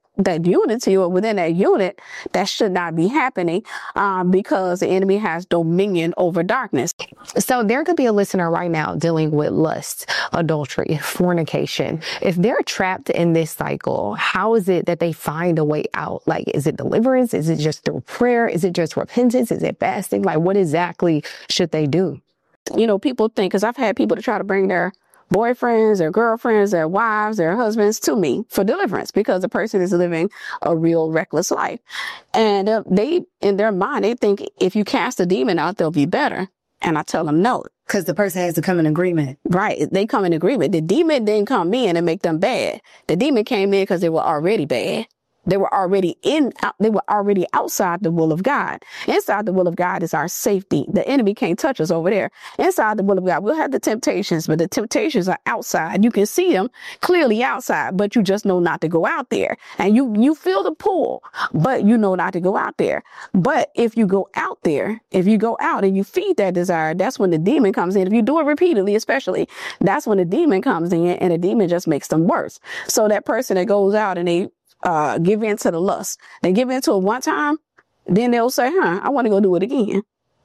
unity or within that unit that should not be happening because the enemy has dominion over darkness. So there could be a listener right now dealing with lust, adultery, fornication. If they're trapped in this cycle, how is it that they find a way out? Like, is it deliverance? Is it just through prayer? Is it just repentance? Is it fasting? Like, what exactly should they do? People think, because I've had people to try to bring their boyfriends, their girlfriends, their wives, their husbands to me for deliverance because the person is living a real reckless life. And they, in their mind, they think if you cast a demon out, they'll be better. And I tell them no. Because the person has to come in agreement. Right. They come in agreement. The demon didn't come in and make them bad. The demon came in because they were already bad. They were already outside the will of God. Inside the will of God is our safety. The enemy can't touch us over there. Inside the will of God, we'll have the temptations, but the temptations are outside. You can see them clearly outside, but you just know not to go out there. And you feel the pull, but you know not to go out there. But if you go out there, if you go out and you feed that desire, that's when the demon comes in. If you do it repeatedly, especially, that's when the demon comes in, and the demon just makes them worse. So that person that goes out and they give in to the lust. They give in to it one time, then they'll say, I want to go do it again.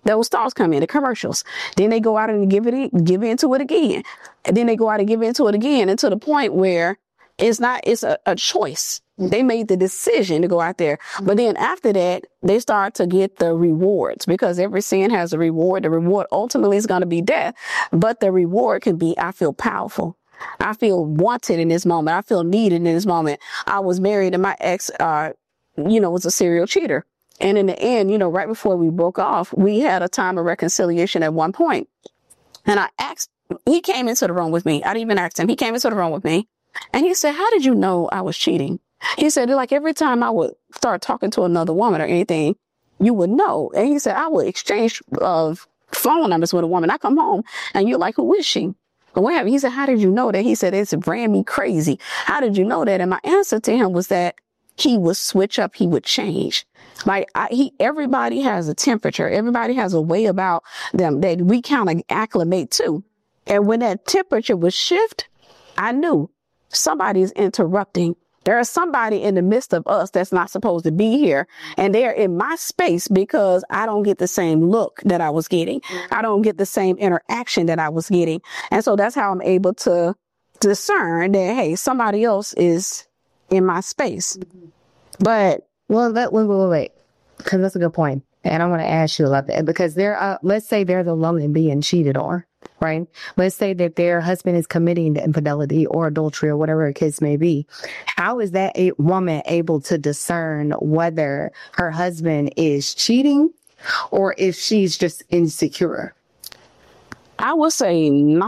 Those stars come in, the commercials. Then they go out and give into it again. And then they go out and give into it again, and to the point where it's a choice. They made the decision to go out there. But then after that, they start to get the rewards, because every sin has a reward. The reward ultimately is going to be death. But the reward can be, I feel powerful. I feel wanted in this moment. I feel needed in this moment. I was married and my ex, was a serial cheater. And in the end, right before we broke off, we had a time of reconciliation at one point. And he came into the room with me. I didn't even ask him. He came into the room with me. And he said, how did you know I was cheating? He said, like every time I would start talking to another woman or anything, you would know. And he said, I would exchange phone numbers with a woman. I come home and you're like, who is she? Or what have you? He said, how did you know that? He said, it's ran me crazy. How did you know that? And my answer to him was that he would switch up. He would change. Like everybody has a temperature. Everybody has a way about them that we kind of acclimate to. And when that temperature would shift, I knew somebody's interrupting. There is somebody in the midst of us that's not supposed to be here. And they're in my space because I don't get the same look that I was getting. I don't get the same interaction that I was getting. And so that's how I'm able to discern that, hey, somebody else is in my space. But wait, because that's a good point. And I want to ask you about that, because let's say they're the woman being cheated on, right? Let's say that their husband is committing infidelity or adultery or whatever the case may be. How is that a woman able to discern whether her husband is cheating or if she's just insecure? I would say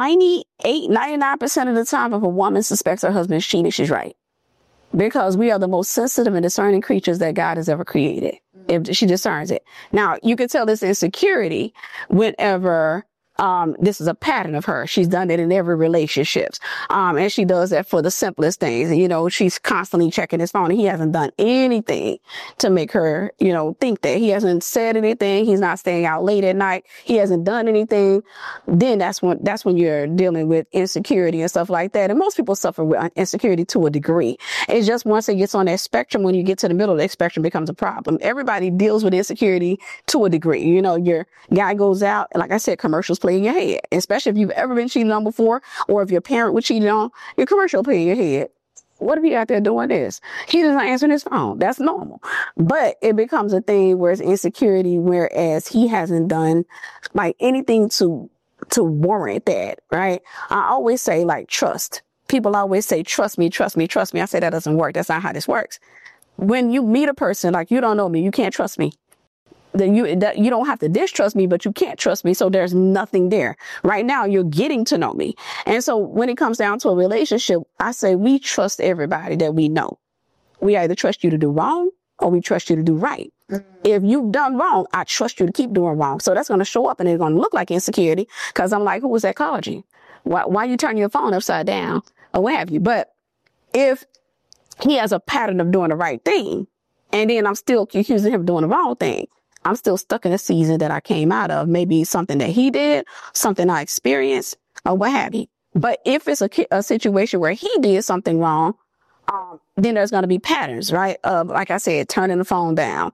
99% of the time, if a woman suspects her husband is cheating, she's right. Because we are the most sensitive and discerning creatures that God has ever created. If she discerns it. Now, you can tell this insecurity whenever this is a pattern of her. She's done it in every relationship. And she does that for the simplest things. She's constantly checking his phone, and he hasn't done anything to make her, think that. He hasn't said anything. He's not staying out late at night. He hasn't done anything. Then that's when you're dealing with insecurity and stuff like that. And most people suffer with insecurity to a degree. It's just once it gets on that spectrum, when you get to the middle of that spectrum, becomes a problem. Everybody deals with insecurity to a degree. Your guy goes out, and like I said, commercials play in your head, especially if you've ever been cheated on before, or if your parent was cheated on, your commercial play in your head. What if he out there doing this? He doesn't answer his phone. That's normal. But it becomes a thing where it's insecurity, whereas he hasn't done like anything to warrant that, right? I always say, like, trust. People always say, trust me, trust me, trust me. I say that doesn't work. That's not how this works. When you meet a person, like, you don't know me, you can't trust me. Then you don't have to distrust me, but you can't trust me. So there's nothing there. Right now, you're getting to know me. And so when it comes down to a relationship, I say we trust everybody that we know. We either trust you to do wrong or we trust you to do right. If you've done wrong, I trust you to keep doing wrong. So that's going to show up, and it's going to look like insecurity, because I'm like, who was that called you? Why you turn your phone upside down or what have you? But if he has a pattern of doing the right thing, and then I'm still accusing him of doing the wrong thing, I'm still stuck in a season that I came out of. Maybe something that he did, something I experienced, or what have you. But if it's a situation where he did something wrong, then there's going to be patterns, right? Like I said, turning the phone down,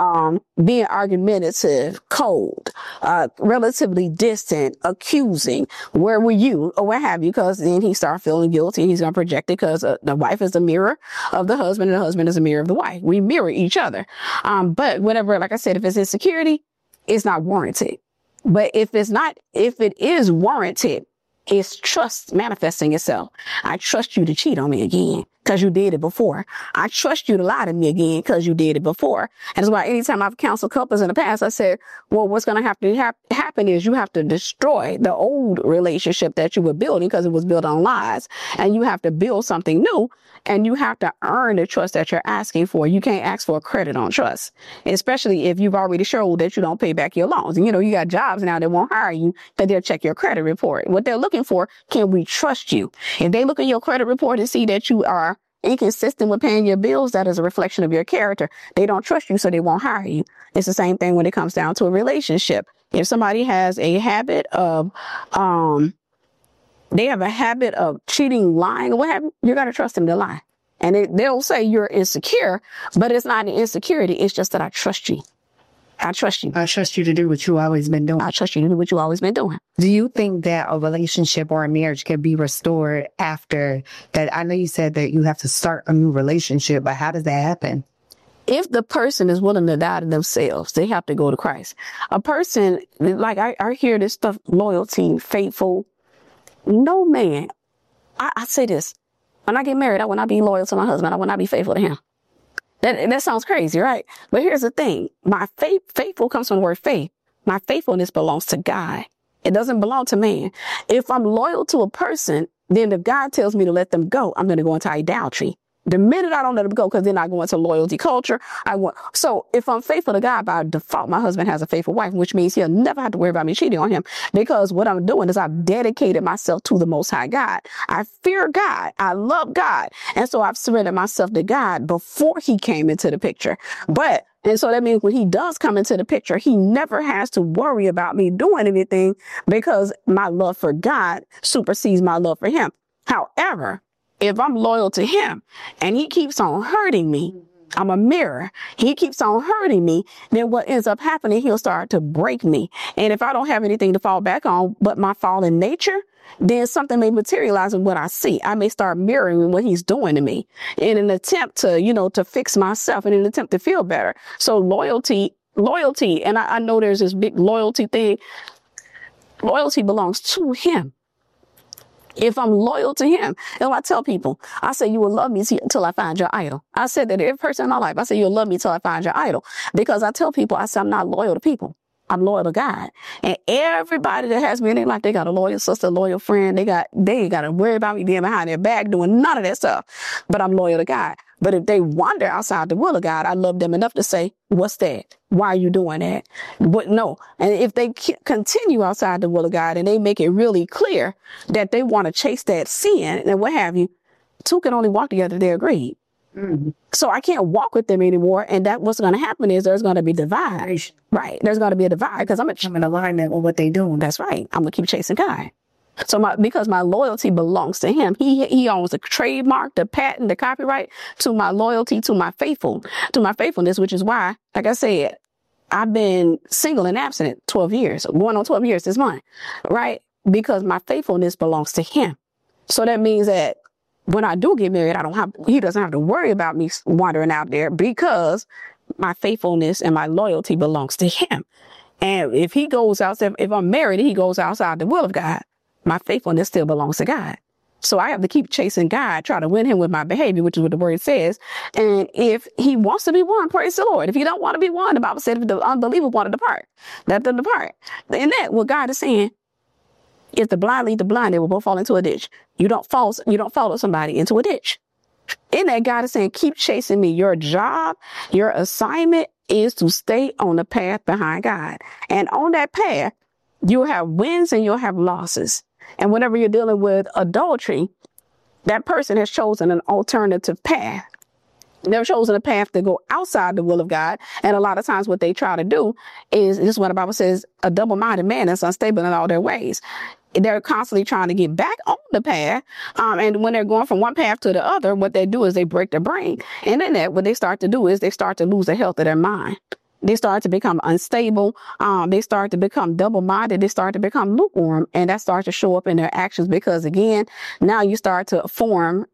being argumentative, cold, relatively distant, accusing. Where were you, or what have you? Because then he starts feeling guilty. He's going to project it, because the wife is the mirror of the husband, and the husband is a mirror of the wife. We mirror each other. But whenever, like I said, if it's insecurity, it's not warranted. But if it is warranted, it's trust manifesting itself. I trust you to cheat on me again because you did it before. I trust you to lie to me again because you did it before. And that's why anytime I've counseled couples in the past, I said, well, what's going to have to happen is you have to destroy the old relationship that you were building, because it was built on lies, and you have to build something new, and you have to earn the trust that you're asking for. You can't ask for a credit on trust, especially if you've already showed that you don't pay back your loans. And, you got jobs now that won't hire you, that they'll check your credit report. What they're looking for, can we trust you? If they look at your credit report and see that you are inconsistent with paying your bills, that is a reflection of your character. They don't trust you, so they won't hire you. It's the same thing when it comes down to a relationship. If somebody has a habit of, cheating, lying, or what have you, you got to trust them to lie. And they'll say you're insecure, but it's not an insecurity. It's just that I trust you. I trust you. I trust you to do what you always been doing. I trust you to do what you always been doing. Do you think that a relationship or a marriage can be restored after that? I know you said that you have to start a new relationship, but how does that happen? If the person is willing to die to themselves, they have to go to Christ. A person, like I hear this stuff, loyalty, faithful. No man, I say this, when I get married, I will not be loyal to my husband. I will not be faithful to him. That sounds crazy, right? But here's the thing. My faithful comes from the word faith. My faithfulness belongs to God. It doesn't belong to man. If I'm loyal to a person, then if God tells me to let them go, I'm going to go into idolatry. The minute I don't let them go, because then I go into loyalty culture. So if I'm faithful to God, by default, my husband has a faithful wife, which means he'll never have to worry about me cheating on him, because what I'm doing is I've dedicated myself to the Most High God. I fear God. I love God. And so I've surrendered myself to God before he came into the picture. And so that means when he does come into the picture, he never has to worry about me doing anything, because my love for God supersedes my love for him. However, if I'm loyal to him and he keeps on hurting me, I'm a mirror. He keeps on hurting me. Then what ends up happening, he'll start to break me. And if I don't have anything to fall back on but my fallen nature, then something may materialize in what I see. I may start mirroring what he's doing to me in an attempt to, to fix myself, in an attempt to feel better. So loyalty, and I know there's this big loyalty thing. Loyalty belongs to him. If I'm loyal to him, and I tell people, I say, you will love me until I find your idol. I said that to every person in my life. I say, you'll love me till I find your idol. Because I tell people, I say, I'm not loyal to people. I'm loyal to God. And everybody that has me in their life, they got a loyal sister, a loyal friend. They ain't got to worry about me being behind their back doing none of that stuff. But I'm loyal to God. But if they wander outside the will of God, I love them enough to say, what's that? Why are you doing that? What? No. And if they continue outside the will of God and they make it really clear that they want to chase that sin and what have you, two can only walk together, they agreed. Mm-hmm. So I can't walk with them anymore. And that what's going to happen is there's going to be divide. Right. There's going to be a divide because I'm in alignment with what they do. That's right. I'm going to keep chasing God. So because my loyalty belongs to him, he owns the trademark, the patent, the copyright to my loyalty, to my faithfulness, which is why, like I said, I've been single and abstinent 12 years, going on 12 years this month, right? Because my faithfulness belongs to him. So that means that when I do get married, he doesn't have to worry about me wandering out there, because my faithfulness and my loyalty belongs to him. And if he goes outside, if I'm married and he goes outside the will of God, my faithfulness still belongs to God. So I have to keep chasing God, try to win him with my behavior, which is what the word says. And if he wants to be won, praise the Lord. If he don't want to be won, the Bible said if the unbeliever want to depart, let them depart. And that, what God is saying, if the blind lead the blind, they will both fall into a ditch. You don't follow somebody into a ditch. In that, God is saying, keep chasing me. Your job, your assignment is to stay on the path behind God. And on that path, you'll have wins and you'll have losses. And whenever you're dealing with adultery, that person has chosen an alternative path. They've chosen a path to go outside the will of God. And a lot of times what they try to do is, this is what the Bible says, a double-minded man is unstable in all their ways. They're constantly trying to get back on the path. And when they're going from one path to the other, what they do is they break their brain. And then what they start to do is they start to lose the health of their mind. They start to become unstable. They start to become double-minded. They start to become lukewarm. And that starts to show up in their actions, because, again, now you start to form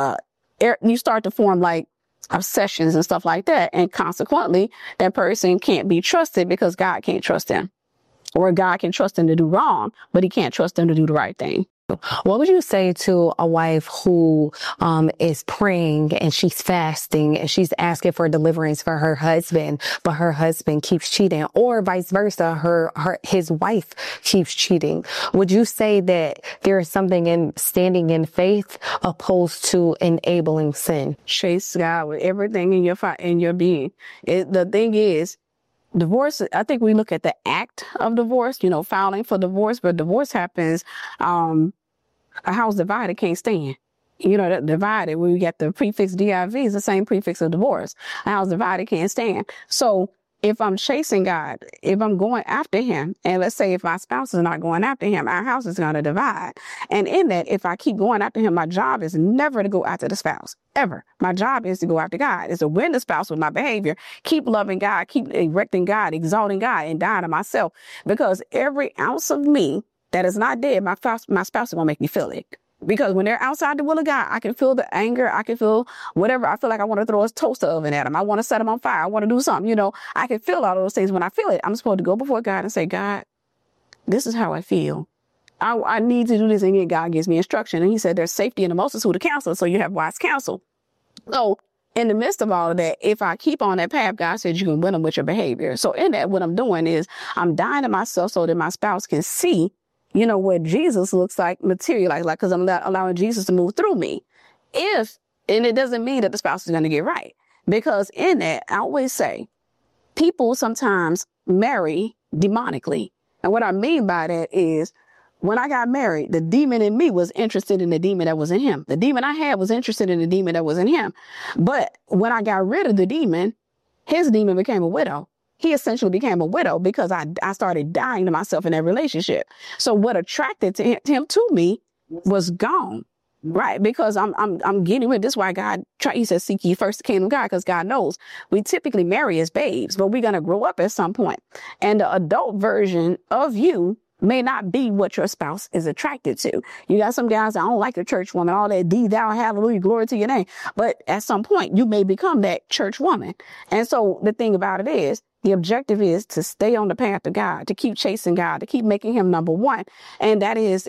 like obsessions and stuff like that. And consequently, that person can't be trusted because God can't trust them. Or God can trust them to do wrong, but he can't trust them to do the right thing. What would you say to a wife who is praying and she's fasting and she's asking for deliverance for her husband, but her husband keeps cheating, or vice versa, his wife keeps cheating? Would you say that there is something in standing in faith opposed to enabling sin? Chase God with everything in your being. The thing is, divorce, I think we look at the act of divorce, filing for divorce, but divorce happens, a house divided can't stand. That divided, when you get the prefix div is the same prefix of divorce. A house divided can't stand. So if I'm chasing God, if I'm going after him, and let's say if my spouse is not going after him, our house is going to divide. And in that, if I keep going after him, my job is never to go after the spouse, ever. My job is to go after God, is to win the spouse with my behavior, keep loving God, keep erecting God, exalting God, and dying to myself. Because every ounce of me that is not dead, my spouse is going to make me feel it. Because when they're outside the will of God, I can feel the anger. I can feel whatever. I feel like I want to throw a toaster oven at them. I want to set them on fire. I want to do something. You know, I can feel all those things. When I feel it, I'm supposed to go before God and say, God, this is how I feel. I need to do this. And God gives me instruction. And he said, there's safety in the multitude of counsel. So you have wise counsel. So in the midst of all of that, if I keep on that path, God said you can win them with your behavior. So in that, what I'm doing is I'm dying to myself so that my spouse can see, you know, what Jesus looks like, materialize, like, because I'm allowing Jesus to move through me. And it doesn't mean that the spouse is going to get right. Because in that, I always say, people sometimes marry demonically. And what I mean by that is, when I got married, the demon in me was interested in the demon that was in him. The demon I had was interested in the demon that was in him. But when I got rid of the demon, his demon became a widow. He essentially became a widow because I started dying to myself in that relationship. So what attracted him to me was gone, right? Because I'm getting rid. This is why he says, seek ye first the kingdom of God, because God knows we typically marry as babes, but we're going to grow up at some point. And the adult version of you may not be what your spouse is attracted to. You got some guys that don't like the church woman, all that thou, hallelujah, glory to your name. But at some point, you may become that church woman. And so the thing about it is, the objective is to stay on the path of God, to keep chasing God, to keep making him number one. And that is,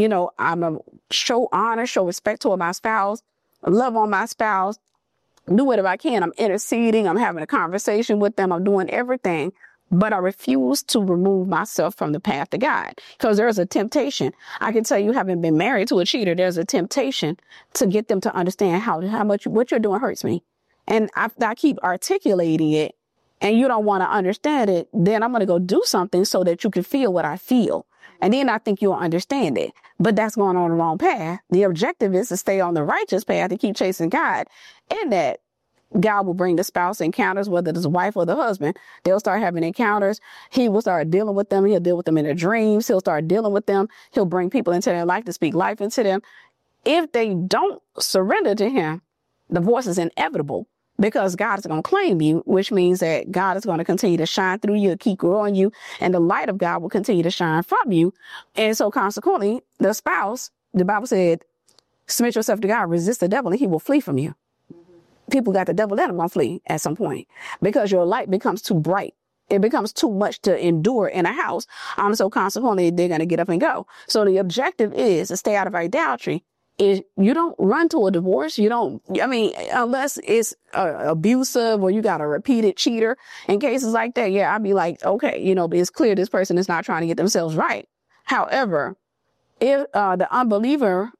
I'm a show honor, show respect to my spouse, love on my spouse, do whatever I can. I'm interceding. I'm having a conversation with them. I'm doing everything. But I refuse to remove myself from the path to God, because there's a temptation. I can tell you, having been married to a cheater, there's a temptation to get them to understand how much what you're doing hurts me. And I keep articulating it, and you don't want to understand it, then I'm going to go do something so that you can feel what I feel. And then I think you'll understand it. But that's going on the wrong path. The objective is to stay on the righteous path and keep chasing God. And that God will bring the spouse encounters, whether it's the wife or the husband. They'll start having encounters. He will start dealing with them. He'll deal with them in their dreams. He'll start dealing with them. He'll bring people into their life to speak life into them. If they don't surrender to him, divorce is inevitable, because God is going to claim you, which means that God is going to continue to shine through you, keep growing you, and the light of God will continue to shine from you. And so consequently, the spouse, the Bible said, submit yourself to God, resist the devil, and he will flee from you. People got the devil, let them gonna flee at some point, because your light becomes too bright. It becomes too much to endure in a house. So consequently, they're going to get up and go. So the objective is to stay out of idolatry. Is you don't run to a divorce. You don't, unless it's abusive or you got a repeated cheater. In cases like that, yeah, I'd be like, okay, it's clear this person is not trying to get themselves right. However, if the unbeliever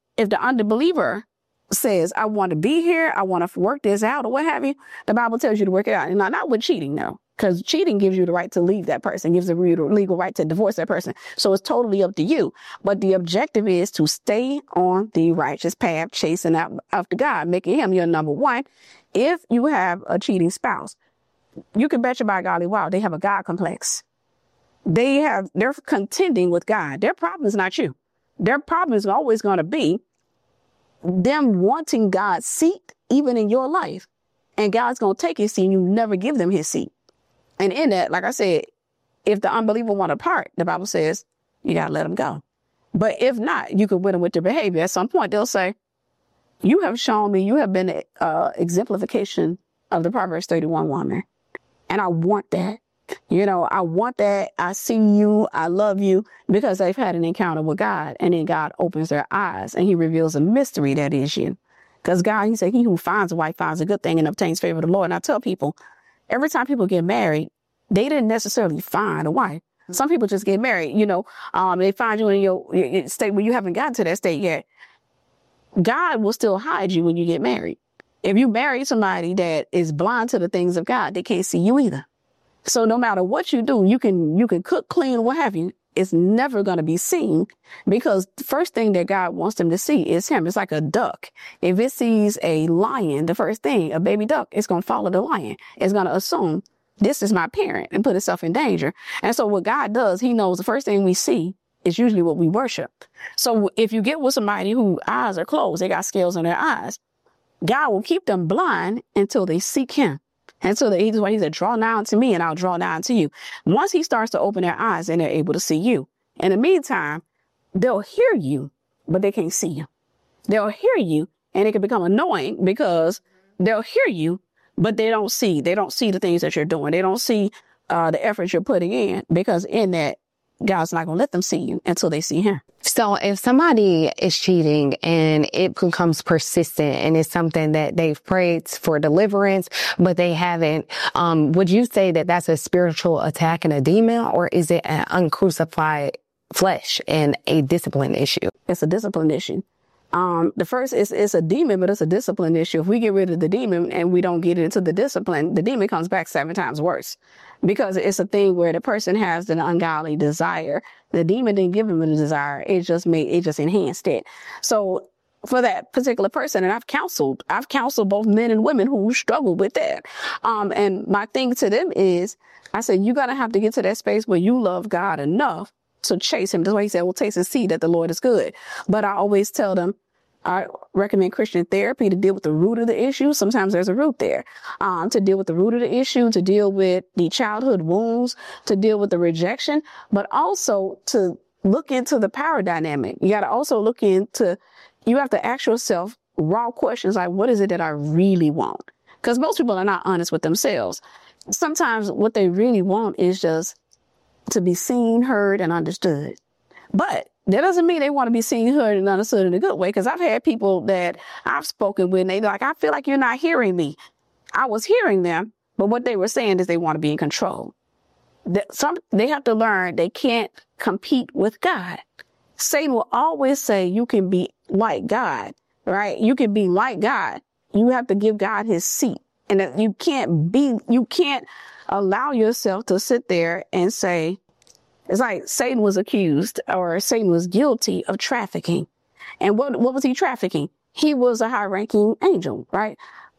says, I want to be here, I want to work this out or what have you, the Bible tells you to work it out. And not with cheating, no. Because cheating gives you the right to leave that person, gives you the legal right to divorce that person. So it's totally up to you. But the objective is to stay on the righteous path, chasing after God, making him your number one. If you have a cheating spouse, you can bet your by golly, wow, they have a God complex. They're contending with God. Their problem is not you. Their problem is always going to be them wanting God's seat, even in your life. And God's going to take his seat and you never give them his seat. And in that, like I said, if the unbeliever want to part, the Bible says you got to let them go. But if not, you can win them with your behavior. At some point, they'll say, you have shown me, you have been an exemplification of the Proverbs 31 woman. And I want that. I want that. I see you. I love you, because they've had an encounter with God. And then God opens their eyes and he reveals a mystery that is you. Because God, he said, he who finds a wife finds a good thing and obtains favor of the Lord. And I tell people, every time people get married, they didn't necessarily find a wife. Some people just get married, they find you in your state where you haven't gotten to that state yet. God will still hide you when you get married. If you marry somebody that is blind to the things of God, they can't see you either. So no matter what you do, you can cook, clean, what have you, it's never going to be seen, because the first thing that God wants them to see is him. It's like a duck. If it sees a lion, the first thing, a baby duck, it's going to follow the lion. It's going to assume this is my parent, and put itself in danger. And so what God does, he knows the first thing we see is usually what we worship. So if you get with somebody whose eyes are closed, they got scales in their eyes, God will keep them blind until they seek him. And so he's why he said, draw nigh unto me and I'll draw nigh unto you. Once he starts to open their eyes, then they're able to see you. In the meantime, they'll hear you, but they can't see you. They'll hear you and it can become annoying because they'll hear you, but they don't see the things that you're doing. They don't see the effort you're putting in, because in that, God's not going to let them see you until they see him. So if somebody is cheating and it becomes persistent and it's something that they've prayed for deliverance, but they haven't, would you say that that's a spiritual attack and a demon, or is it an uncrucified flesh and a discipline issue? It's a discipline issue. The first is it's a demon, but it's a discipline issue. If we get rid of the demon and we don't get into the discipline, the demon comes back 7 times worse, because it's a thing where the person has an ungodly desire. The demon didn't give him a desire. It just enhanced it. So for that particular person, and I've counseled both men and women who struggle with that. And my thing to them is, I said, you're going to have to get to that space where you love God enough to chase him. That's why he said, well, taste and see that the Lord is good. But I always tell them, I recommend Christian therapy to deal with the root of the issue. Sometimes there's a root there, to deal with the root of the issue, to deal with the childhood wounds, to deal with the rejection, but also to look into the power dynamic. You got to also you have to ask yourself raw questions like, what is it that I really want? Because most people are not honest with themselves. Sometimes what they really want is just to be seen, heard, and understood. But that doesn't mean they want to be seen, heard, and understood in a good way. Because I've had people that I've spoken with, and they're like, I feel like you're not hearing me. I was hearing them, but what they were saying is they want to be in control. They have to learn they can't compete with God. Satan will always say you can be like God, right? You can be like God. You have to give God his seat. And that you can't allow yourself to sit there and say, it's like Satan was accused, or Satan was guilty of trafficking. And what was he trafficking? He was a high-ranking angel, right?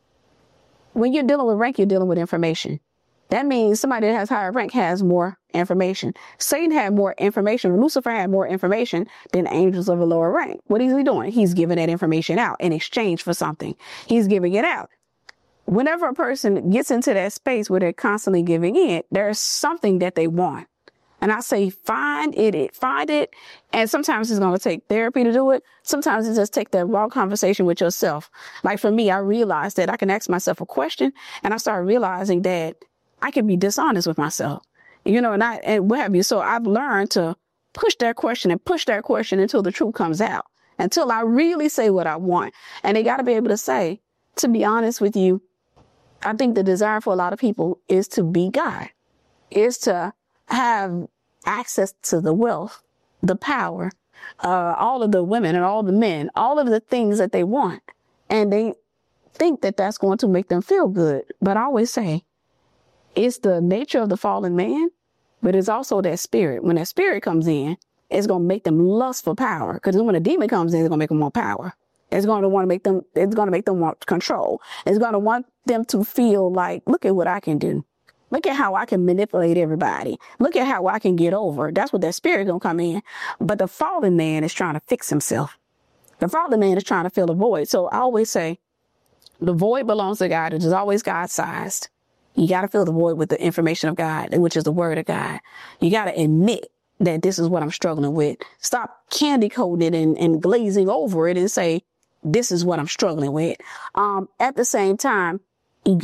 When you're dealing with rank, you're dealing with information. That means somebody that has higher rank has more information. Satan had more information. Lucifer had more information than angels of a lower rank. What is he doing? He's giving that information out in exchange for something. He's giving it out. Whenever a person gets into that space where they're constantly giving in, there's something that they want. And I say, find it. And sometimes it's going to take therapy to do it. Sometimes it just take that raw conversation with yourself. Like for me, I realized that I can ask myself a question, and I started realizing that I can be dishonest with myself, and what have you. So I've learned to push that question until the truth comes out, until I really say what I want. And they got to be able to say, to be honest with you, I think the desire for a lot of people is to be God, is to have access to the wealth, the power, all of the women and all the men, all of the things that they want. And they think that that's going to make them feel good. But I always say it's the nature of the fallen man, but it's also that spirit. When that spirit comes in, it's going to make them lust for power. Because when a demon comes in, it's going to make them want power. It's going to make them want control. It's going to want them to feel like, look at what I can do. Look at how I can manipulate everybody. Look at how I can get over. That's what that spirit going to come in. But the fallen man is trying to fix himself. The fallen man is trying to fill a void. So I always say the void belongs to God. It is always God-sized. You got to fill the void with the information of God, which is the word of God. You got to admit that this is what I'm struggling with. Stop candy coating it and glazing over it and say, this is what I'm struggling with. At the same time, you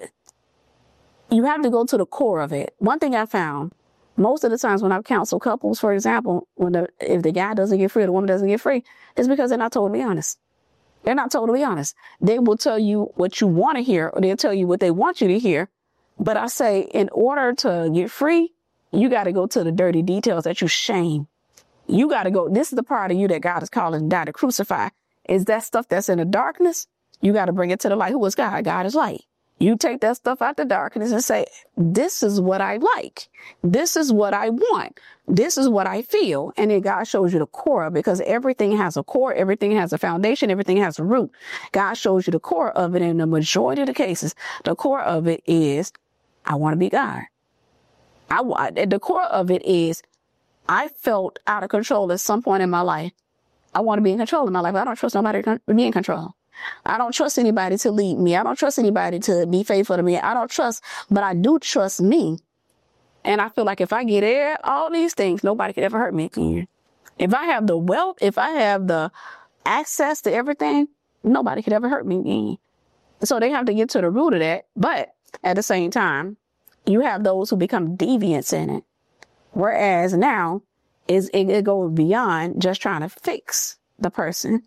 have to go to the core of it. One thing I found, most of the times when I've counseled couples, for example, if the guy doesn't get free or the woman doesn't get free, it's because they're not totally honest. They're not totally honest. They will tell you what you want to hear, or they'll tell you what they want you to hear. But I say, in order to get free, you got to go to the dirty details that you shame. You got to go. This is the part of you that God is calling die to crucify. Is that stuff that's in the darkness? You got to bring it to the light. Who is God? God is light. You take that stuff out the darkness and say, this is what I like. This is what I want. This is what I feel. And then God shows you the core, because everything has a core. Everything has a foundation. Everything has a root. God shows you the core of it. In the majority of the cases, the core of it is I want to be God. At the core of it is I felt out of control at some point in my life. I want to be in control of my life. I don't trust nobody to be in control. I don't trust anybody to lead me. I don't trust anybody to be faithful to me. I don't trust, but I do trust me. And I feel like if I get all these things, nobody could ever hurt me again. If I have the wealth, if I have the access to everything, nobody could ever hurt me again. So they have to get to the root of that. But at the same time, you have those who become deviants in it. Whereas now, it goes beyond just trying to fix the person.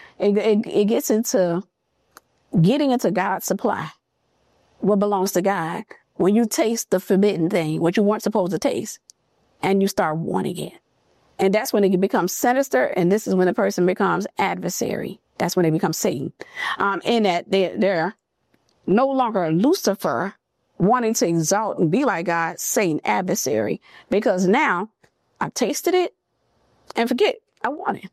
It gets into getting into God's supply, what belongs to God. When you taste the forbidden thing, what you weren't supposed to taste, and you start wanting it. And that's when it becomes sinister, and this is when the person becomes adversary. That's when they become Satan. In that they're no longer Lucifer, wanting to exalt and be like God, Satan, adversary. Because now I've tasted it, and forget, I want it.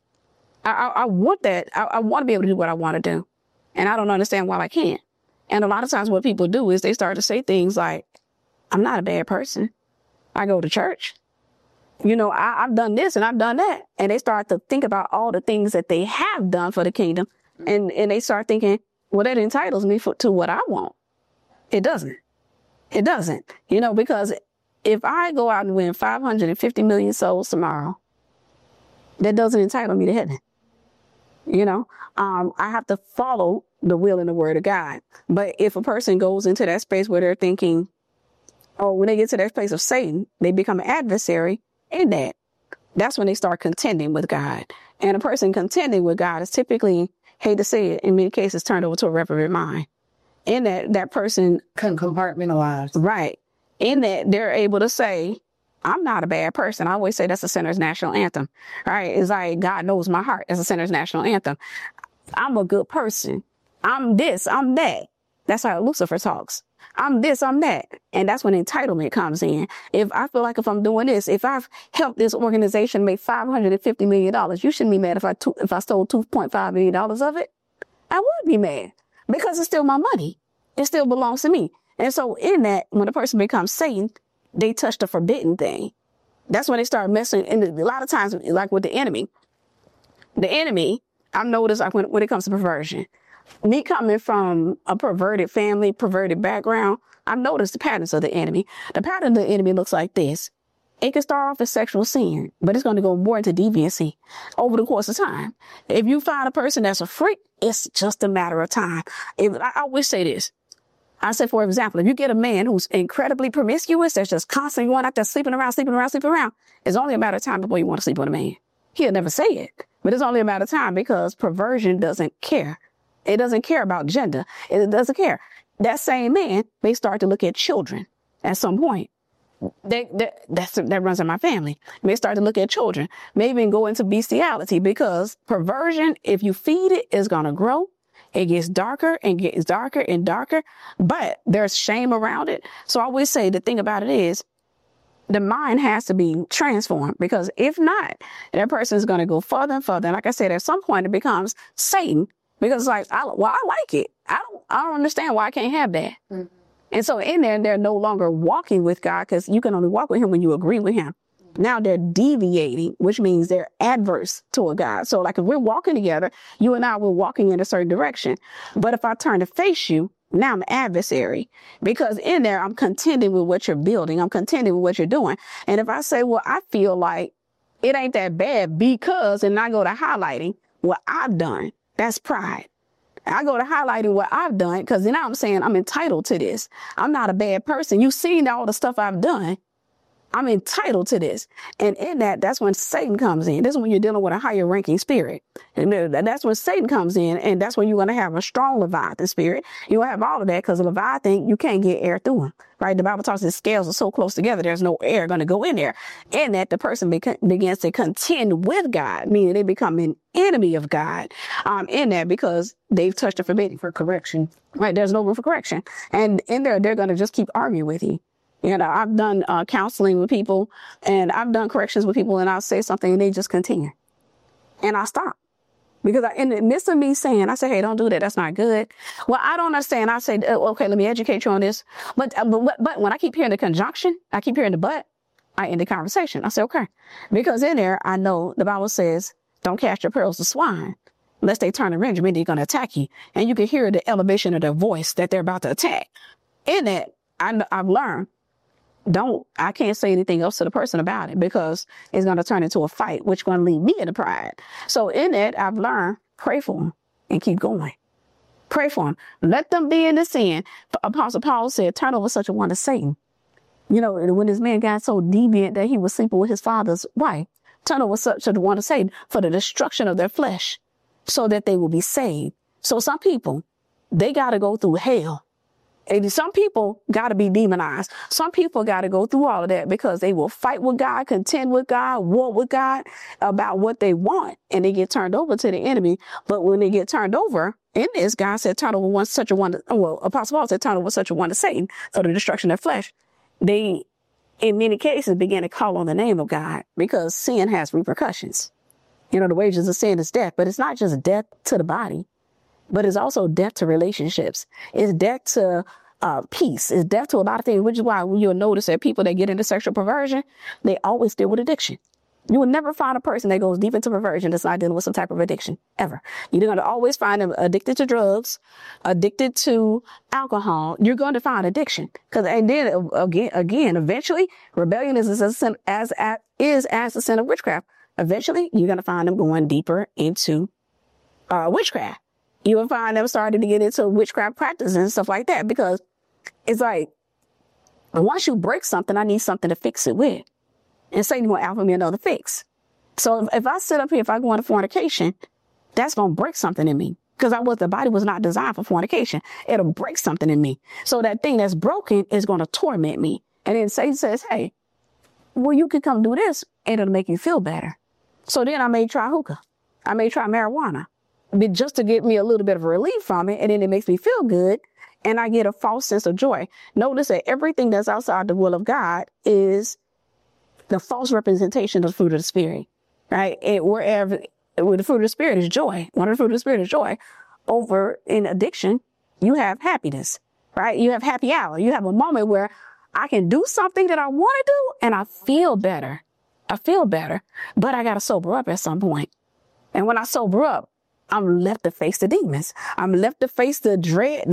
I want that. I want to be able to do what I want to do. And I don't understand why I can't. And a lot of times what people do is they start to say things like, I'm not a bad person. I go to church. You know, I've done this and I've done that. And they start to think about all the things that they have done for the kingdom. And they start thinking, well, that entitles me to what I want. It doesn't. It doesn't. You know, because if I go out and win 550 million souls tomorrow, that doesn't entitle me to heaven. You know, I have to follow the will and the word of God. But if a person goes into that space where they're thinking, oh, when they get to that place of Satan, they become an adversary in that. That's when they start contending with God. And a person contending with God is typically, hate to say it, in many cases turned over to a reprobate mind. In that person can compartmentalize. Right. In that they're able to say, I'm not a bad person. I always say that's a sinner's national anthem, right? It's like, God knows my heart. That's a sinner's national anthem. I'm a good person. I'm this, I'm that. That's how Lucifer talks. I'm this, I'm that. And that's when entitlement comes in. If I feel like if I'm doing this, if I've helped this organization make $550 million, you shouldn't be mad if I stole $2.5 million of it. I would be mad because it's still my money. It still belongs to me. And so in that, when a person becomes Satan, they touch the forbidden thing. That's when they start messing. And a lot of times, like with the enemy, I've noticed like when it comes to perversion, me coming from a perverted family, perverted background, I've noticed the patterns of the enemy. The pattern of the enemy looks like this. It can start off as sexual sin, but it's going to go more into deviancy over the course of time. If you find a person that's a freak, it's just a matter of time. I always say this. I said, for example, if you get a man who's incredibly promiscuous, that's just constantly going out there sleeping around, it's only a matter of time before you want to sleep with a man. He'll never say it, but it's only a matter of time because perversion doesn't care. It doesn't care about gender. It doesn't care. That same man may start to look at children at some point. That runs in my family. May start to look at children, maybe even go into bestiality because perversion, if you feed it, is going to grow. It gets darker and gets darker and darker, but there's shame around it. So I always say the thing about it is the mind has to be transformed because if not, that person is going to go further and further. And like I said, at some point it becomes Satan because like, I like it. I don't understand why I can't have that. Mm-hmm. And so in there, they're no longer walking with God because you can only walk with him when you agree with him. Now they're deviating, which means they're adverse to a God. So like if we're walking together, you and I were walking in a certain direction. But if I turn to face you, now I'm adversary because in there, I'm contending with what you're building. I'm contending with what you're doing. And if I say, well, I feel like it ain't that bad because, and I go to highlighting what I've done, that's pride. I go to highlighting what I've done because now I'm saying I'm entitled to this. I'm not a bad person. You've seen all the stuff I've done. I'm entitled to this. And in that's when Satan comes in. This is when you're dealing with a higher ranking spirit. And that's when Satan comes in. And that's when you're going to have a strong Leviathan spirit. You'll have all of that because the Leviathan, you can't get air through him, right? The Bible talks the scales are so close together, there's no air going to go in there. And that the person begins to contend with God, meaning they become an enemy of God in that because they've touched the forbidden for correction, right? There's no room for correction. And in there, they're going to just keep arguing with you. You know, I've done counseling with people and I've done corrections with people and I'll say something and they just continue. And I stop. Because in the midst of me saying, I say, hey, don't do that. That's not good. Well, I don't understand. I say, okay, let me educate you on this. But when I keep hearing the conjunction, I keep hearing the but, I end the conversation. I say, okay. Because in there, I know the Bible says, don't cast your pearls to swine, lest they turn and rend you, meaning they're going to attack you. And you can hear the elevation of their voice that they're about to attack. In that, I've learned, I can't say anything else to the person about it because it's going to turn into a fight, which is going to leave me in the pride. So in it, I've learned, pray for them and keep going. Pray for them. Let them be in the sin. Apostle Paul said, turn over such a one to Satan. You know, when this man got so deviant that he was sleeping with his father's wife, turn over such a one to Satan for the destruction of their flesh so that they will be saved. So some people, they got to go through hell. And some people got to be demonized. Some people got to go through all of that because they will fight with God, contend with God, war with God about what they want, and they get turned over to the enemy. But when they get turned over, in this, God said, turn over Apostle Paul said, turn over such a one to Satan for the destruction of flesh. They, in many cases, began to call on the name of God because sin has repercussions. You know, the wages of sin is death, but it's not just death to the body. But it's also death to relationships. It's death to peace. It's death to a lot of things, which is why you'll notice that people that get into sexual perversion, they always deal with addiction. You will never find a person that goes deep into perversion that's not dealing with some type of addiction, ever. You're going to always find them addicted to drugs, addicted to alcohol. You're going to find addiction. And then again, eventually, rebellion is as the sin of witchcraft. Eventually, you're going to find them going deeper into witchcraft. You will find them starting to get into witchcraft practices and stuff like that because it's like, once you break something, I need something to fix it with. And Satan will offer me another fix. So if I sit up here, if I go into fornication, that's going to break something in me because the body was not designed for fornication. It'll break something in me. So that thing that's broken is going to torment me. And then Satan says, hey, well, you could come do this and it'll make you feel better. So then I may try hookah. I may try marijuana. Just to get me a little bit of relief from it, and then it makes me feel good, and I get a false sense of joy. Notice that everything that's outside the will of God is the false representation of the fruit of the Spirit, right? And where the fruit of the Spirit is joy. One of the fruit of the Spirit is joy. Over in addiction, you have happiness, right? You have happy hour. You have a moment where I can do something that I want to do, and I feel better. But I got to sober up at some point. And when I sober up, I'm left to face the demons. I'm left to face the dread,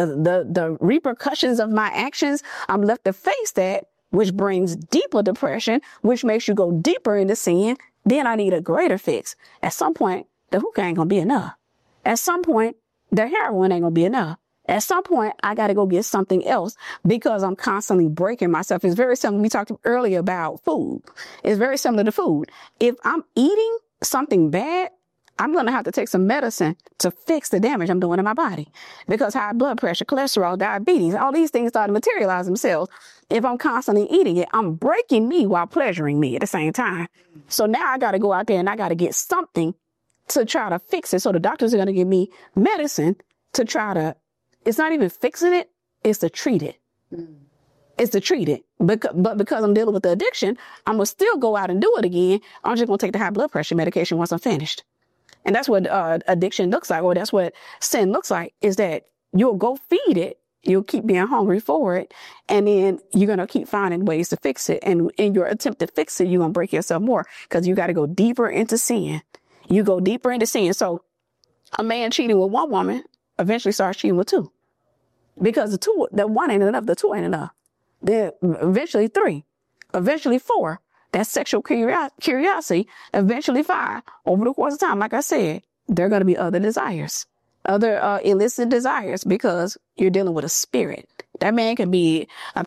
the repercussions of my actions. I'm left to face that, which brings deeper depression, which makes you go deeper into sin. Then I need a greater fix. At some point, the hookah ain't going to be enough. At some point, the heroin ain't going to be enough. At some point, I got to go get something else because I'm constantly breaking myself. It's very similar. We talked earlier about food. It's very similar to food. If I'm eating something bad, I'm going to have to take some medicine to fix the damage I'm doing in my body because high blood pressure, cholesterol, diabetes, all these things start to materialize themselves. If I'm constantly eating it, I'm breaking me while pleasuring me at the same time. So now I got to go out there and I got to get something to try to fix it. So the doctors are going to give me medicine to try to, it's not even fixing it, it's to treat it. It's to treat it. But because I'm dealing with the addiction, I'm going to still go out and do it again. I'm just going to take the high blood pressure medication once I'm finished. And that's what addiction looks like, or that's what sin looks like, is that you'll go feed it. You'll keep being hungry for it. And then you're going to keep finding ways to fix it. And in your attempt to fix it, you're going to break yourself more because you got to go deeper into sin. You go deeper into sin. So a man cheating with one woman eventually starts cheating with two because the one ain't enough. The two ain't enough. Then eventually 3, eventually 4. That sexual curiosity, eventually 5. Over the course of time, like I said, there are going to be other desires, other illicit desires, because you're dealing with a spirit. That man can be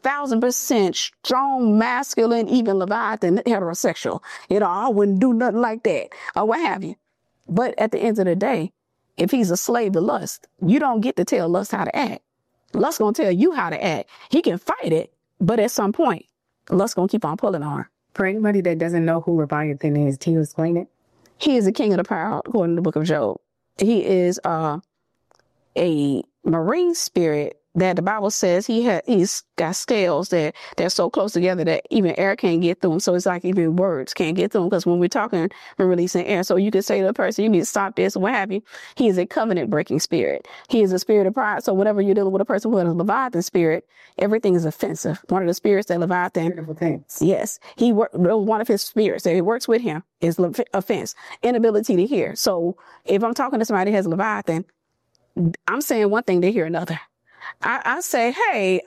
1,000% strong, masculine, even Leviathan, heterosexual. You know, I wouldn't do nothing like that, or what have you. But at the end of the day, if he's a slave to lust, you don't get to tell lust how to act. Lust going to tell you how to act. He can fight it, but at some point, lust going to keep on pulling on her. For anybody that doesn't know who Leviathan is, can you explain it? He is the king of the power, according to the book of Job. He is a marine spirit that the Bible says he's got scales that they're so close together that even air can't get through them. So it's like even words can't get through them, because when we're talking, we're releasing air. So you could say to the person, you need to stop this or what have you. He is a covenant breaking spirit. He is a spirit of pride. So whenever you're dealing with a person who has a Leviathan spirit, everything is offensive. One of the spirits that Leviathan, yes, one of his spirits that works with him is offense, inability to hear. So if I'm talking to somebody who has Leviathan, I'm saying one thing, they hear another. I say, hey,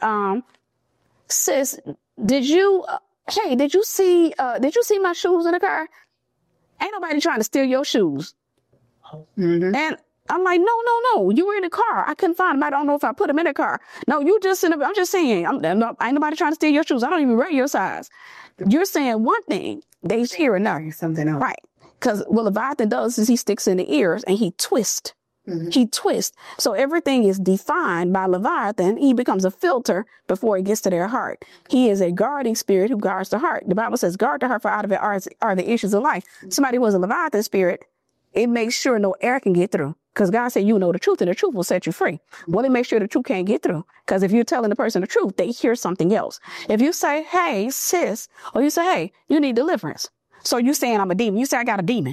sis, did you see my shoes in the car? Ain't nobody trying to steal your shoes. Mm-hmm. And I'm like, no, you were in the car. I couldn't find them. I don't know if I put them in the car. No, you just I'm just saying, ain't nobody trying to steal your shoes. I don't even wear your size. You're saying one thing, they hear another. Something else. Right. Because what Leviathan does is he sticks in the ears and he twists. Mm-hmm. He twists. So everything is defined by Leviathan. He becomes a filter before it gets to their heart. He is a guarding spirit who guards the heart. The Bible says, guard the heart, for out of it are the issues of life. Mm-hmm. Somebody who has a Leviathan spirit, it makes sure no air can get through. Because God said, you know the truth, and the truth will set you free. Well, it makes sure the truth can't get through. Because if you're telling the person the truth, they hear something else. If you say, hey, sis, or you say, hey, you need deliverance. So you saying I'm a demon. You say I got a demon.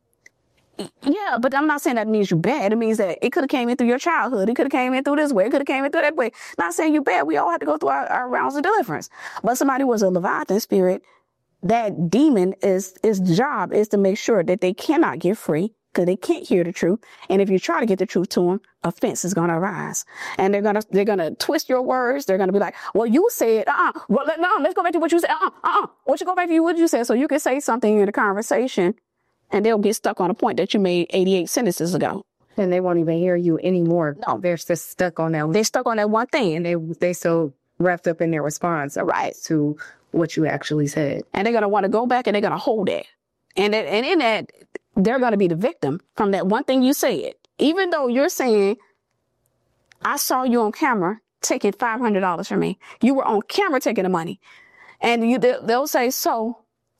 Yeah, but I'm not saying that means you bad. It means that it could have came in through your childhood. It could have came in through this way. It could have came in through that way. Not saying you bad. We all have to go through our rounds of deliverance. But somebody who was a Leviathan spirit, that demon his job is to make sure that they cannot get free, because they can't hear the truth. And if you try to get the truth to them, offense is going to arise. And they're going to twist your words. They're going to be like, well, you said, well, no, let's go back to what you said. What you go back to what you said. So you can say something in the conversation and they'll get stuck on a point that you made 88 sentences ago. And they won't even hear you anymore. No. They're just stuck on that. They're stuck on that one thing. And they so wrapped up in their response, right, to what you actually said. And they're going to want to go back and they're going to hold it. And in that, they're going to be the victim from that one thing you said. Even though you're saying, I saw you on camera taking $500 from me. You were on camera taking the money. And they'll say, so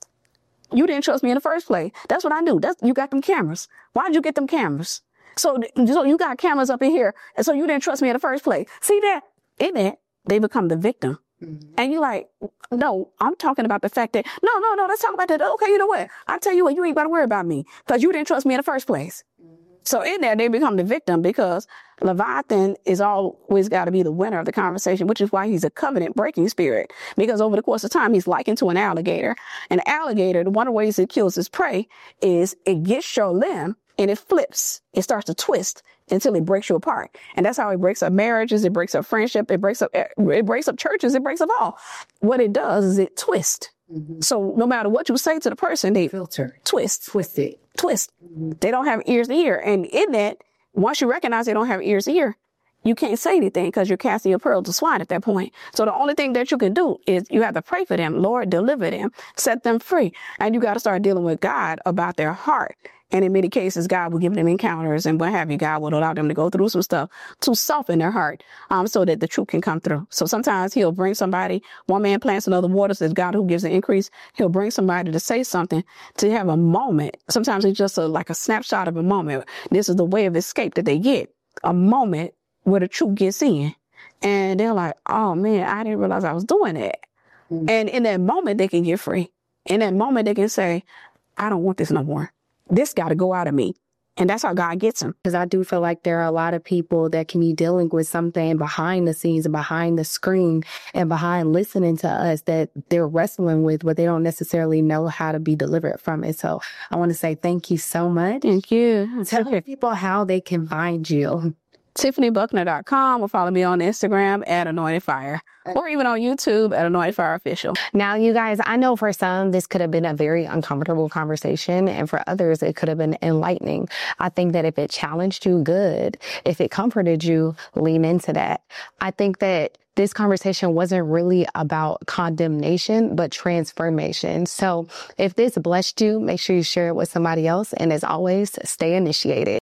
you didn't trust me in the first place. That's what I knew. You got them cameras. Why'd you get them cameras? So you got cameras up in here. And so you didn't trust me in the first place. See that? In that, they become the victim. Mm-hmm. And you're like, no, I'm talking about the fact that, no, let's talk about that. Okay, you know what? I tell you what, you ain't got to worry about me because you didn't trust me in the first place. Mm-hmm. So in there, they become the victim because Leviathan is always got to be the winner of the conversation, which is why he's a covenant breaking spirit. Because over the course of time, he's likened to an alligator. An alligator, one of the ways it kills its prey is it gets your limb and it flips. It starts to twist until it breaks you apart. And that's how it breaks up marriages. It breaks up friendship. It breaks up churches. It breaks up all. What it does is it twists. Mm-hmm. So no matter what you say to the person, they filter, twist it. Mm-hmm. They don't have ears to hear. And in that, once you recognize they don't have ears to hear, you can't say anything because you're casting your pearl to swine at that point. So the only thing that you can do is you have to pray for them. Lord, deliver them, set them free. And you got to start dealing with God about their heart. And in many cases, God will give them encounters and what have you. God will allow them to go through some stuff to soften their heart, so that the truth can come through. So sometimes he'll bring somebody, one man plants another waters, it's God who gives the increase. He'll bring somebody to say something, to have a moment. Sometimes it's just like a snapshot of a moment. This is the way of escape that they get, a moment where the truth gets in. And they're like, oh man, I didn't realize I was doing that. Mm-hmm. And in that moment, they can get free. In that moment, they can say, I don't want this no more. This got to go out of me. And that's how God gets them. Because I do feel like there are a lot of people that can be dealing with something behind the scenes and behind the screen and behind listening to us that they're wrestling with, but they don't necessarily know how to be delivered from it. So I want to say thank you so much. Thank you. Tell people how they can find you. TiffanyBuckner.com, or follow me on Instagram at Anointed Fire, or even on YouTube at Anointed Fire Official. Now, you guys, I know for some, this could have been a very uncomfortable conversation, and for others, it could have been enlightening. I think that if it challenged you, good. If it comforted you, lean into that. I think that this conversation wasn't really about condemnation, but transformation. So if this blessed you, make sure you share it with somebody else. And as always, stay initiated.